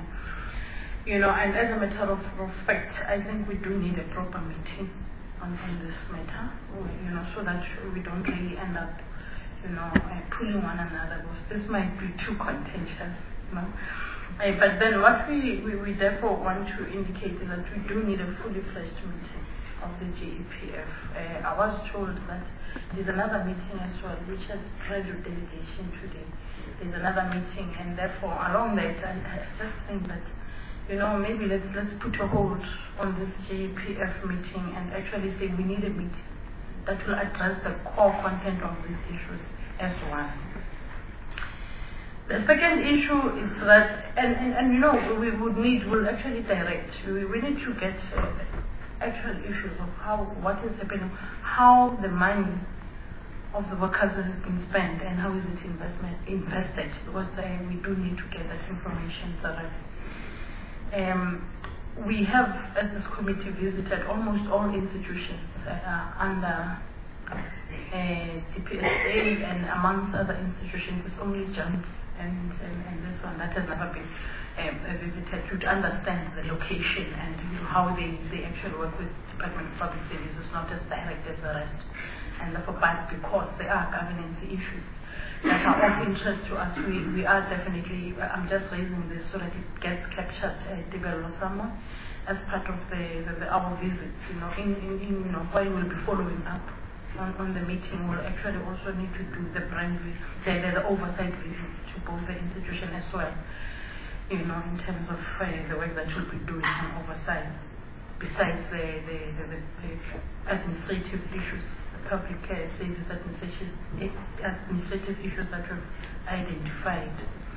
You know, and as a matter of, of fact, I think we do need a proper meeting on, on this matter, you know, so that we don't really end up, you know, uh, pulling one another, because this might be too contentious, you know. Uh, but then what we, we, we therefore want to indicate is that we do need a fully fledged meeting of the G E P F. Uh, I was told that there's another meeting as well, which has graduate delegation today. There's another meeting, and therefore along that, I, I just think that you know, maybe let's let's put a hold on this G E P F meeting and actually say we need a meeting that will address the core content of these issues as well. The second issue is that, and, and, and you know, we would need, we'll actually direct, we, we need to get uh, actual issues of how, what is happening, how the money of the workers has been spent and how is it investment, invested, because uh, we do need to get that information thoroughly. Um, we have, as this committee, visited almost all institutions uh, under uh, D P S A, and amongst other institutions, it's only jumps and, and, and this one that has never been um, visited to understand the location and you know, how they, they actually work with Department of Public Services, not as direct as the rest. And therefore, but because there are governance issues that are of interest to us, we, we are definitely, I'm just raising this so that it gets captured at uh, Dibelo as part of the, the, the our visits, you know, in, in, in you know, why we'll be following up on, on the meeting. We'll actually also need to do the brand the, the, the oversight visits to both the institution as well, you know, in terms of uh, the work that we'll be doing on oversight, besides the, the, the, the, the administrative issues, the public uh, service administration, administrative issues that we've identified.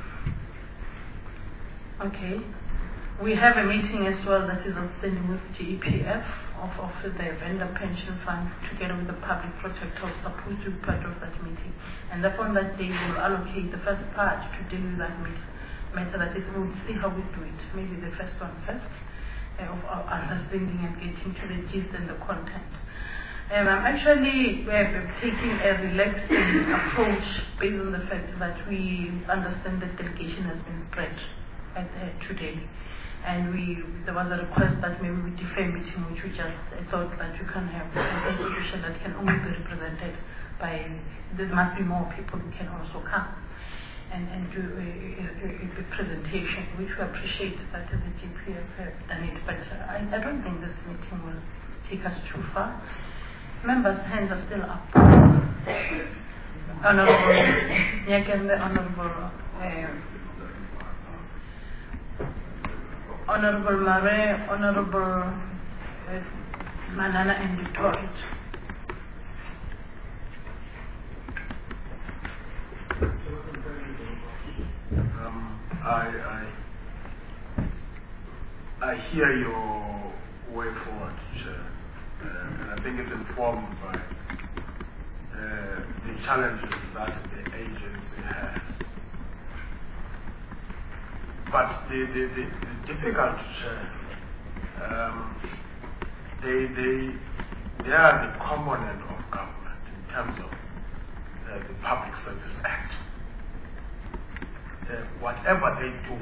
Okay. We have a meeting as well that is outstanding with G E P F of, of the vendor pension fund together with the public protector who supposed to be part of that meeting. And therefore on that day we'll allocate the first part to deal with that matter. That is, we'll see how we do it. Maybe the first one first, uh, of our understanding and getting to the gist and the content. Um, I'm actually uh, taking a relaxing approach based on the fact that we understand that delegation has been spread at, uh, today. And we, there was a request that maybe we defer meeting, which we just uh, thought that you can have an institution that can only be represented by, there must be more people who can also come and, and do a, a, a presentation, which we appreciate that the G P F have done it. But uh, I, I don't think this meeting will take us too far. Members' hands are still up. Honorable Nyagembe, Honorable uh, Honorable Mare, Honorable uh, Manana and Detroit. Um, I, I, I hear your way forward, Chair, uh, and I think it's informed by uh, the challenges that the agency has. But the, the, the, the difficult, uh, um, they, they, they are the component of government in terms of uh, the Public Service Act. Uh, whatever they do,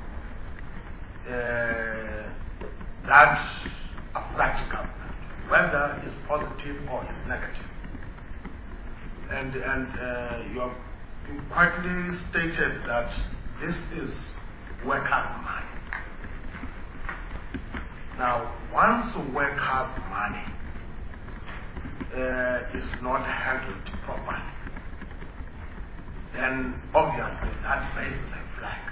uh, that affects government, whether it's positive or it's negative. And, and uh, you have quietly stated that this is workers' money. Now, once workers' money uh, is not handled properly, then obviously that raises a flag.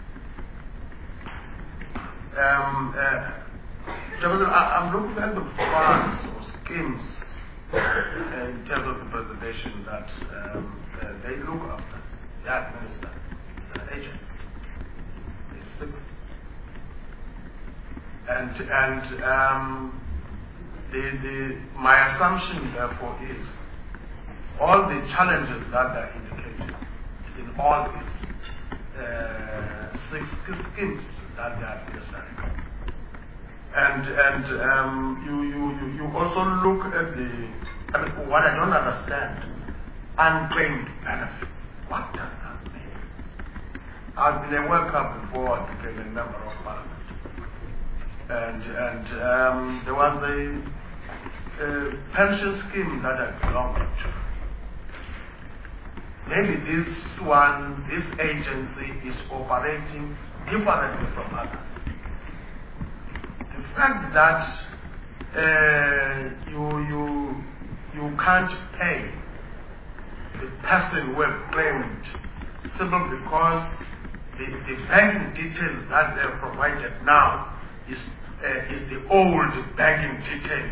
Um, uh, I'm looking at the funds or schemes uh, in terms of the presentation that um, uh, they look after, they administer, the agents. Six. And and um, the the my assumption therefore is all the challenges that are indicated is in all these uh, six schemes that they are administering. And and um, you, you you also look at the I mean, what I don't understand, unclaimed benefits. What does that mean? I've been a worker before I became a member of parliament. And, and um, there was a, a pension scheme that I belonged to. Maybe this one, this agency is operating differently from others. The fact that uh, you, you, you can't pay the person who have claimed simply because The, the banking details that they have provided now is, uh, is the old banking details.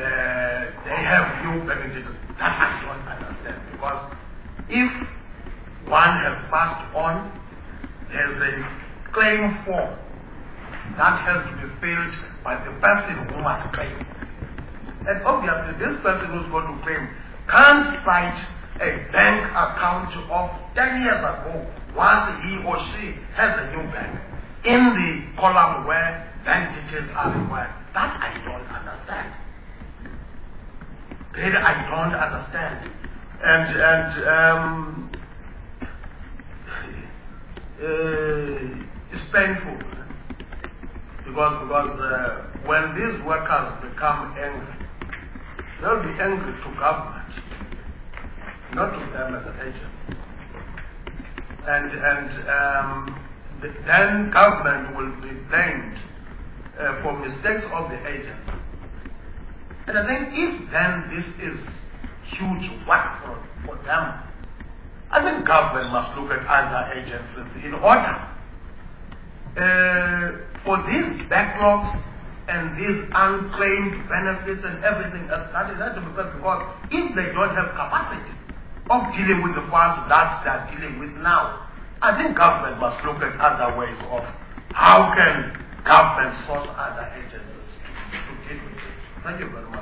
Uh, they have new banking details. That I don't understand. Because if one has passed on, there's a claim form that has to be filled by the person who must claim. And obviously this person who's going to claim can't cite a bank account of ten years ago once he or she has a new bank in the column where bank details are required. That I don't understand. That I don't understand. And, and um, uh, it's painful. Because, because uh, when these workers become angry, they'll be angry to government, not to them as agents. And, and um, the, then government will be blamed uh, for mistakes of the agents. And I think if then this is huge work for, for them, I think government must look at other agencies in order. Uh, for these backlogs and these unclaimed benefits and everything else, that is that because, because if they don't have capacity of dealing with the funds that they are dealing with now, I think government must look at other ways of how can government source other agencies to, to deal with it. Thank you very much.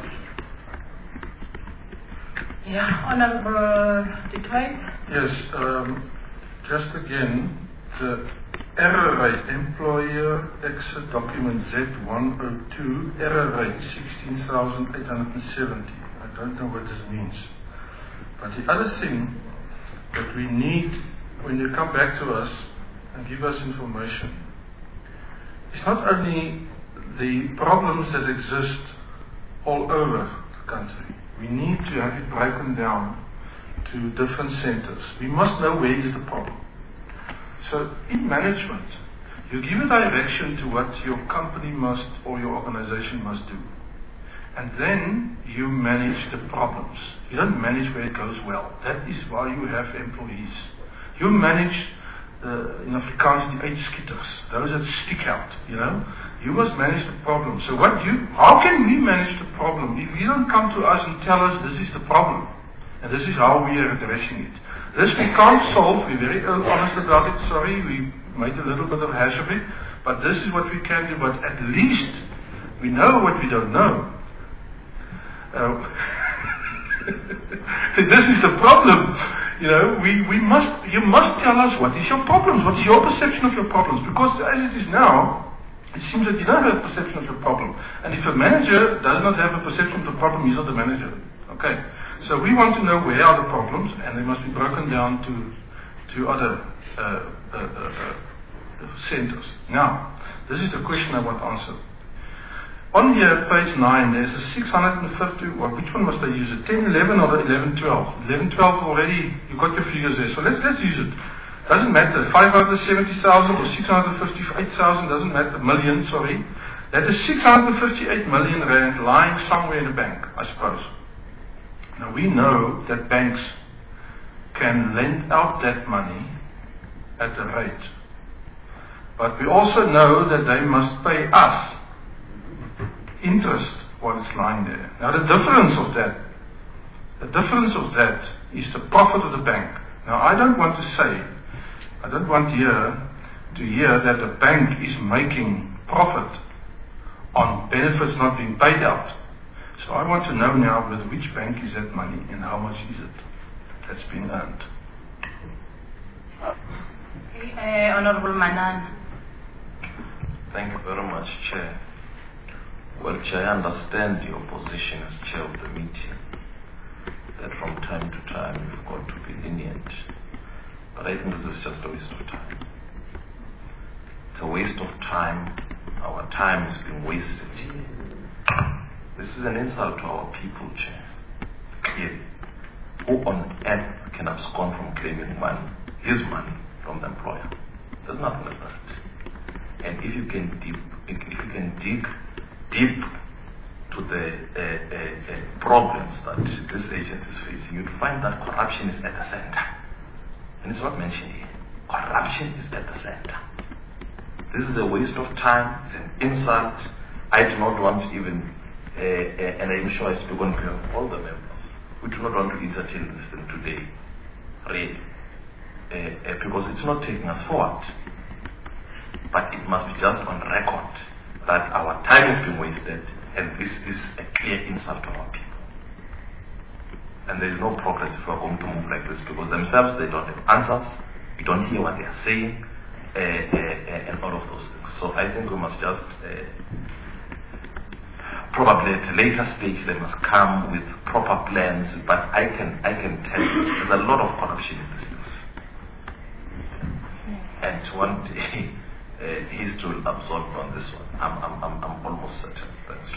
Yeah, Honorable Detroit. Yes, um, just again, the error rate, employer exit document Z one oh two, error rate sixteen thousand eight hundred seventy. I don't know what this means. But the other thing that we need when you come back to us and give us information, it's not only the problems that exist all over the country. We need to have it broken down to different centers. We must know where is the problem. So in management, you give a direction to what your company must or your organization must do. And then you manage the problems. You don't manage where it goes well. That is why you have employees. You manage, uh, in Afrikaans, the uitskieters, those that stick out, you know. You must manage the problem. So what you, how can we manage the problem if you don't come to us and tell us this is the problem and this is how we are addressing it? This we can't solve. We're very honest about it. Sorry, we made a little bit of hash of it, but this is what we can do. But at least we know what we don't know. Uh, this is the problem. You know, we, we must. You must tell us what is your problems. What is your perception of your problems? Because as it is now, it seems that you don't have a perception of your problem. And if a manager does not have a perception of the problem, he's not the manager. Okay. So we want to know where are the problems, and they must be broken down to to other uh, uh, uh, uh, centers. Now, this is the question I want answered. On here, page nine, there's a six hundred fifty, well, which one must I use it? ten eleven or the eleven twelve? eleven twelve already, you got your figures there, so let's, let's use it. Doesn't matter, five hundred seventy thousand or six hundred fifty-eight thousand, doesn't matter, million, sorry. That is six hundred fifty-eight million rand lying somewhere in a bank, I suppose. Now we know that banks can lend out that money at a rate. But we also know that they must pay us interest while it's lying there. Now the difference of that, the difference of that is the profit of the bank. Now I don't want to say, I don't want here to hear that the bank is making profit on benefits not being paid out. So I want to know now with which bank is that money and how much is it that's been earned. Okay, uh, Honorable Manan. Thank you very much, Chair. Well, Chair, I understand your position as Chair of the meeting, that from time to time you've got to be lenient. But I think this is just a waste of time. It's a waste of time. Our time is being wasted. This is an insult to our people, Chair. Clearly. Who on earth can abscond from claiming money, his money, from the employer? There's nothing like that. And if you can deep, if you can dig deep to the uh, uh, uh, problems that this agency is facing, you'd find that corruption is at the center. And it's not mentioned here. Corruption is at the center. This is a waste of time. It's an insult. I do not want to even, uh, uh, and I'm sure I speak on behalf of all the members, we do not want to entertain this thing today. Really. uh, because it's not taking us forward. But it must be just on record that our time is being wasted, and this is a clear insult to our people. And there is no progress if we are going to move like this, because themselves, they don't have answers, we don't hear what they are saying, uh, uh, uh, and all of those things. So I think we must just, uh, probably at a later stage, they must come with proper plans, but I can, I can tell you, there's a lot of corruption in this news. And one day, uh, history will absorb on this one. I'm, I'm, I'm, I'm almost certain. Thanks.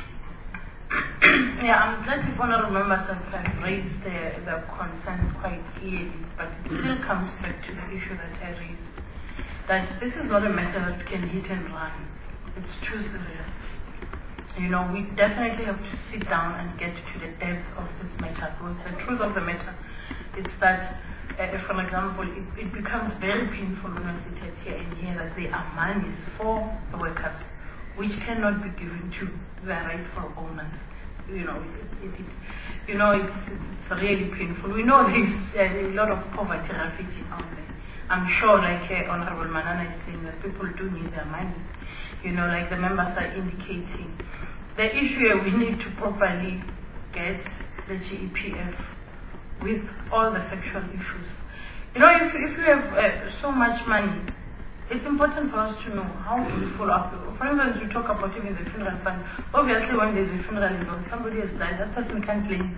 Yeah, I'm glad the honourable members have raised the, the concerns quite clearly, but it still comes back to the issue that I raised, that this is not a matter that can hit and run. It's too serious. You know, we definitely have to sit down and get to the depth of this matter, because the truth of the matter is that, uh, for example, it, it becomes very painful when I sit here and hear that there are monies for the workers which cannot be given to the rightful owners. You know, it, it, it, you know, it's, it's really painful. We know there's uh, a lot of poverty ravaging out there. I'm sure, like uh, Honorable Manana is saying, that people do need their money. You know, like the members are indicating. The issue here, we need to properly get the G E P F with all the factual issues. You know, if, if you have uh, so much money, it's important for us to know how to follow up. For instance, you talk about even the funeral fund. Obviously, when there's a funeral involved, somebody has died, that person can't claim.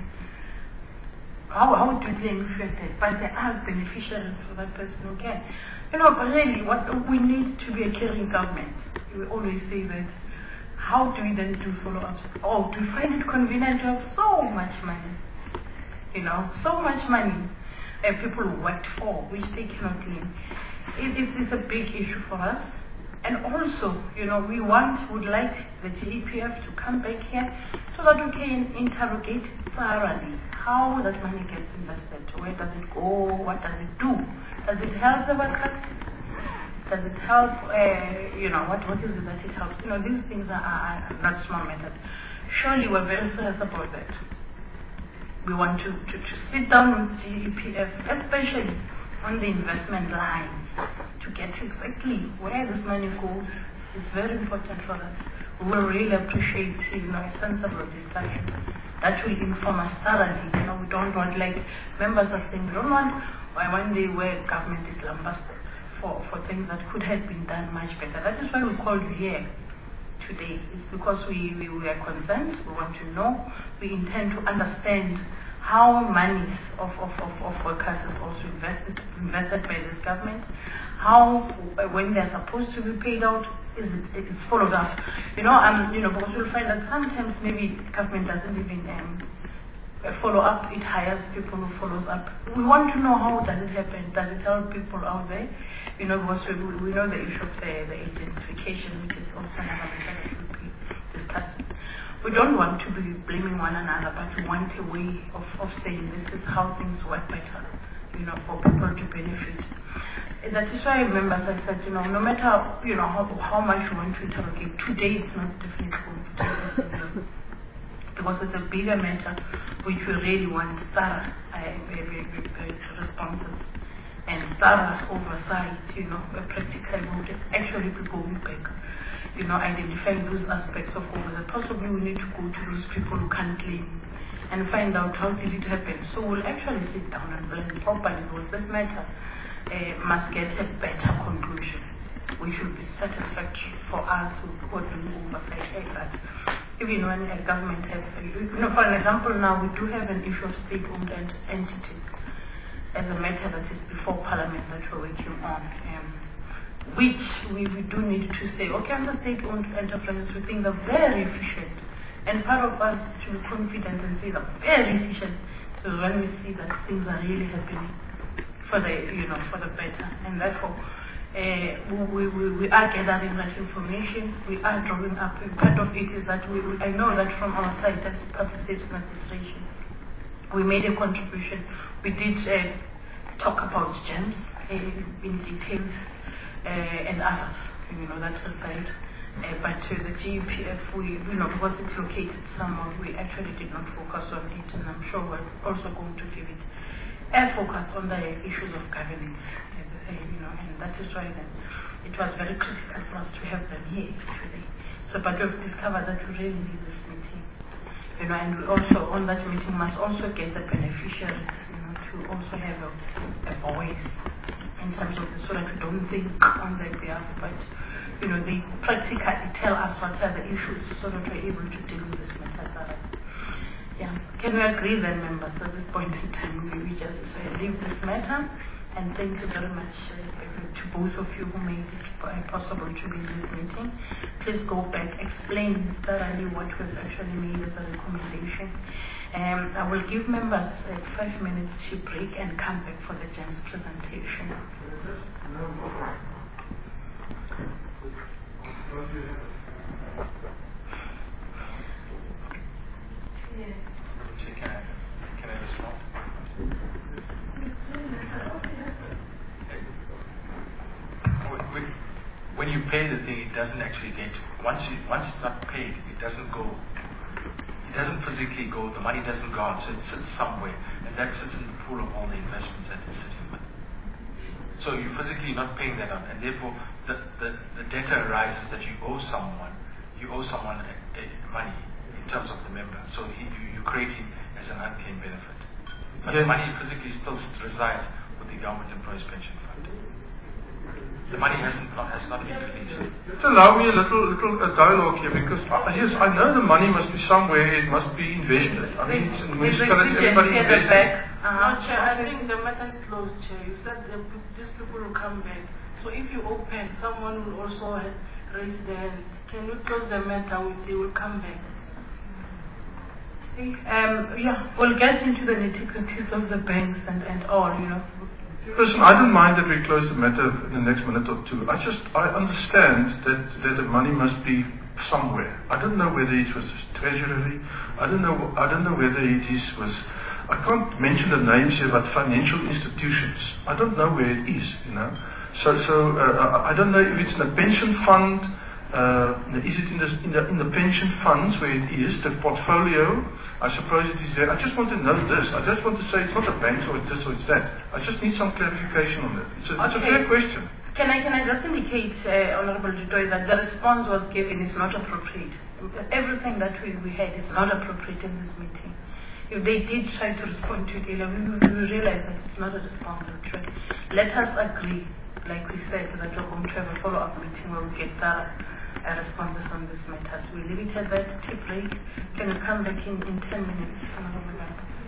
How, how do you claim if you're dead? But there are beneficiaries for that person who can. You know, but really, what we need to be a caring government. We always say that. How do we then do follow-ups? Oh, do we find it convenient to have so much money? You know, so much money uh, people worked for, which they cannot claim. It, it, it's a big issue for us. And also, you know, we want, would like the G E P F to come back here so that we can interrogate thoroughly how that money gets invested. Where does it go? What does it do? Does it help the workers? Does it help, uh, you know, what, what is it that it helps? You know, these things are, are, are not small matters. Surely we're very serious about that. We want to, to, to sit down with G E P F, especially on the investment lines, to get exactly where this money goes. It's very important for us. We will really appreciate, you know, a sensible discussion that will inform us thoroughly. You know, we don't want, like members are saying, we don't want one day where government is lambasted for, for things that could have been done much better. That is why we called you here today. It's because we, we, we are concerned, we want to know, we intend to understand how monies of, of, of, of workers is also invested, invested by this government, how, when they're supposed to be paid out, is it, it's followed up. You know, um, you know, because you'll find that sometimes maybe government doesn't even um, follow up, it hires people who follows up. We want to know how does it happen, does it help people out there? You know, because we, we know the issue of the, the agentification, which is also another matter that will be discussed. We don't want to be blaming one another, but we want a way of, of saying this is how things work better, you know, for people to benefit. That is why members I said, you know, no matter, you know, how, how much you want to interrogate, today is not definitely going to take us into, because it's a bigger matter which we really want thorough uh, responses and thorough oversight, you know, a practical mode, actually to go back. You know, identifying those aspects of over that possibly we need to go to those people who can't claim and find out how did it happen. So we'll actually sit down and plan properly, because this matter uh, must get a better conclusion, which will be satisfactory for us who are doing oversight like that. Even when a government has, you know, for example, now we do have an issue of state-owned ent entities as a matter that is before Parliament that we're working on. Um, which we, we do need to say, okay, under state-owned enterprises, we think they're very efficient. And part of us to be confident and say they're very efficient is when we see that things are really happening for the, you know, for the better. And therefore, uh, we, we, we are gathering that information, we are drawing up, and part of it is that we, we I know that from our side as Public Safety Administration, we made a contribution. We did uh, talk about GEMS uh, in details, Uh, and others, you know, that reside. Uh, but uh, the G E P F, we, you know, because it's located somewhere, we actually did not focus on it, and I'm sure we're also going to give it a focus on the issues of governance. Uh, you know, and that is why then it was very critical for us to have them here today. So, but we've discovered that we really need this meeting, you know, and we also on that meeting must also get the beneficiaries, you know, to also have a, a voice in terms of this, so that we don't think on their behalf, but you know, they practically tell us what are the issues, so that we're able to deal with this matter. Yeah. Can we agree then, members, at this point in time, we, we just uh, leave this matter, and thank you very much uh, to both of you who made it uh, possible to be in this meeting. Please go back, explain thoroughly what we've actually made as a recommendation. Um, I will give members uh, five minutes to break and come back for the James presentation. Can I, can I respond? When, when you pay the thing, it doesn't actually get, once you, once it's not paid, it doesn't go, it doesn't physically go, the money doesn't go out, so it sits somewhere, and that sits in the pool of all the investments that it's sitting with. So you're physically not paying that out, and therefore the, the, the debtor arises that you owe someone, you owe someone a, a money in terms of the member. So he, you, you create him as an unclaimed benefit. But Yes. the money physically still resides with the Government Employees Pension Fund. The money hasn't not, has not been released. Just allow me a little little uh, dialogue here, because uh, yes, I know the money must be somewhere, it must be invested. I mean, it's in municipalities, everybody invested. Uh-huh. Chair, I think the matter is closed, Chair. You said that these people will come back. So if you open, someone will also raise their hand. Can you close the matter? They will come back. Um, yeah, we'll get into the nitty-gritties of the banks and, and all, you know. Listen, I don't mind that we close the matter in the next minute or two. I just, I understand that, that the money must be somewhere. I don't know whether it was treasury. I don't know, I don't know whether it is was, I can't mention the names here, but financial institutions. I don't know where it is, you know. So, so uh, I don't know if it's in a pension fund. Uh, is it in the, in the in the pension funds where it is, the portfolio? I suppose it is there. I just want to know this. I just want to say it's not a bank or it's this or it's that. I just need some clarification on that. It's a, Okay. it's a fair question. Can I can I just indicate, uh, Honourable Dutoy, that the response was given is not appropriate. Everything that we, we had is not appropriate in this meeting. If they did try to respond to it, we, we realize that it's not a response. Let us agree, like we said, that we're going to have a follow-up meeting where we get thorough uh, responses on this matter. So we leave it at that. Take break. Can you come back in, in ten minutes? Honourable Member?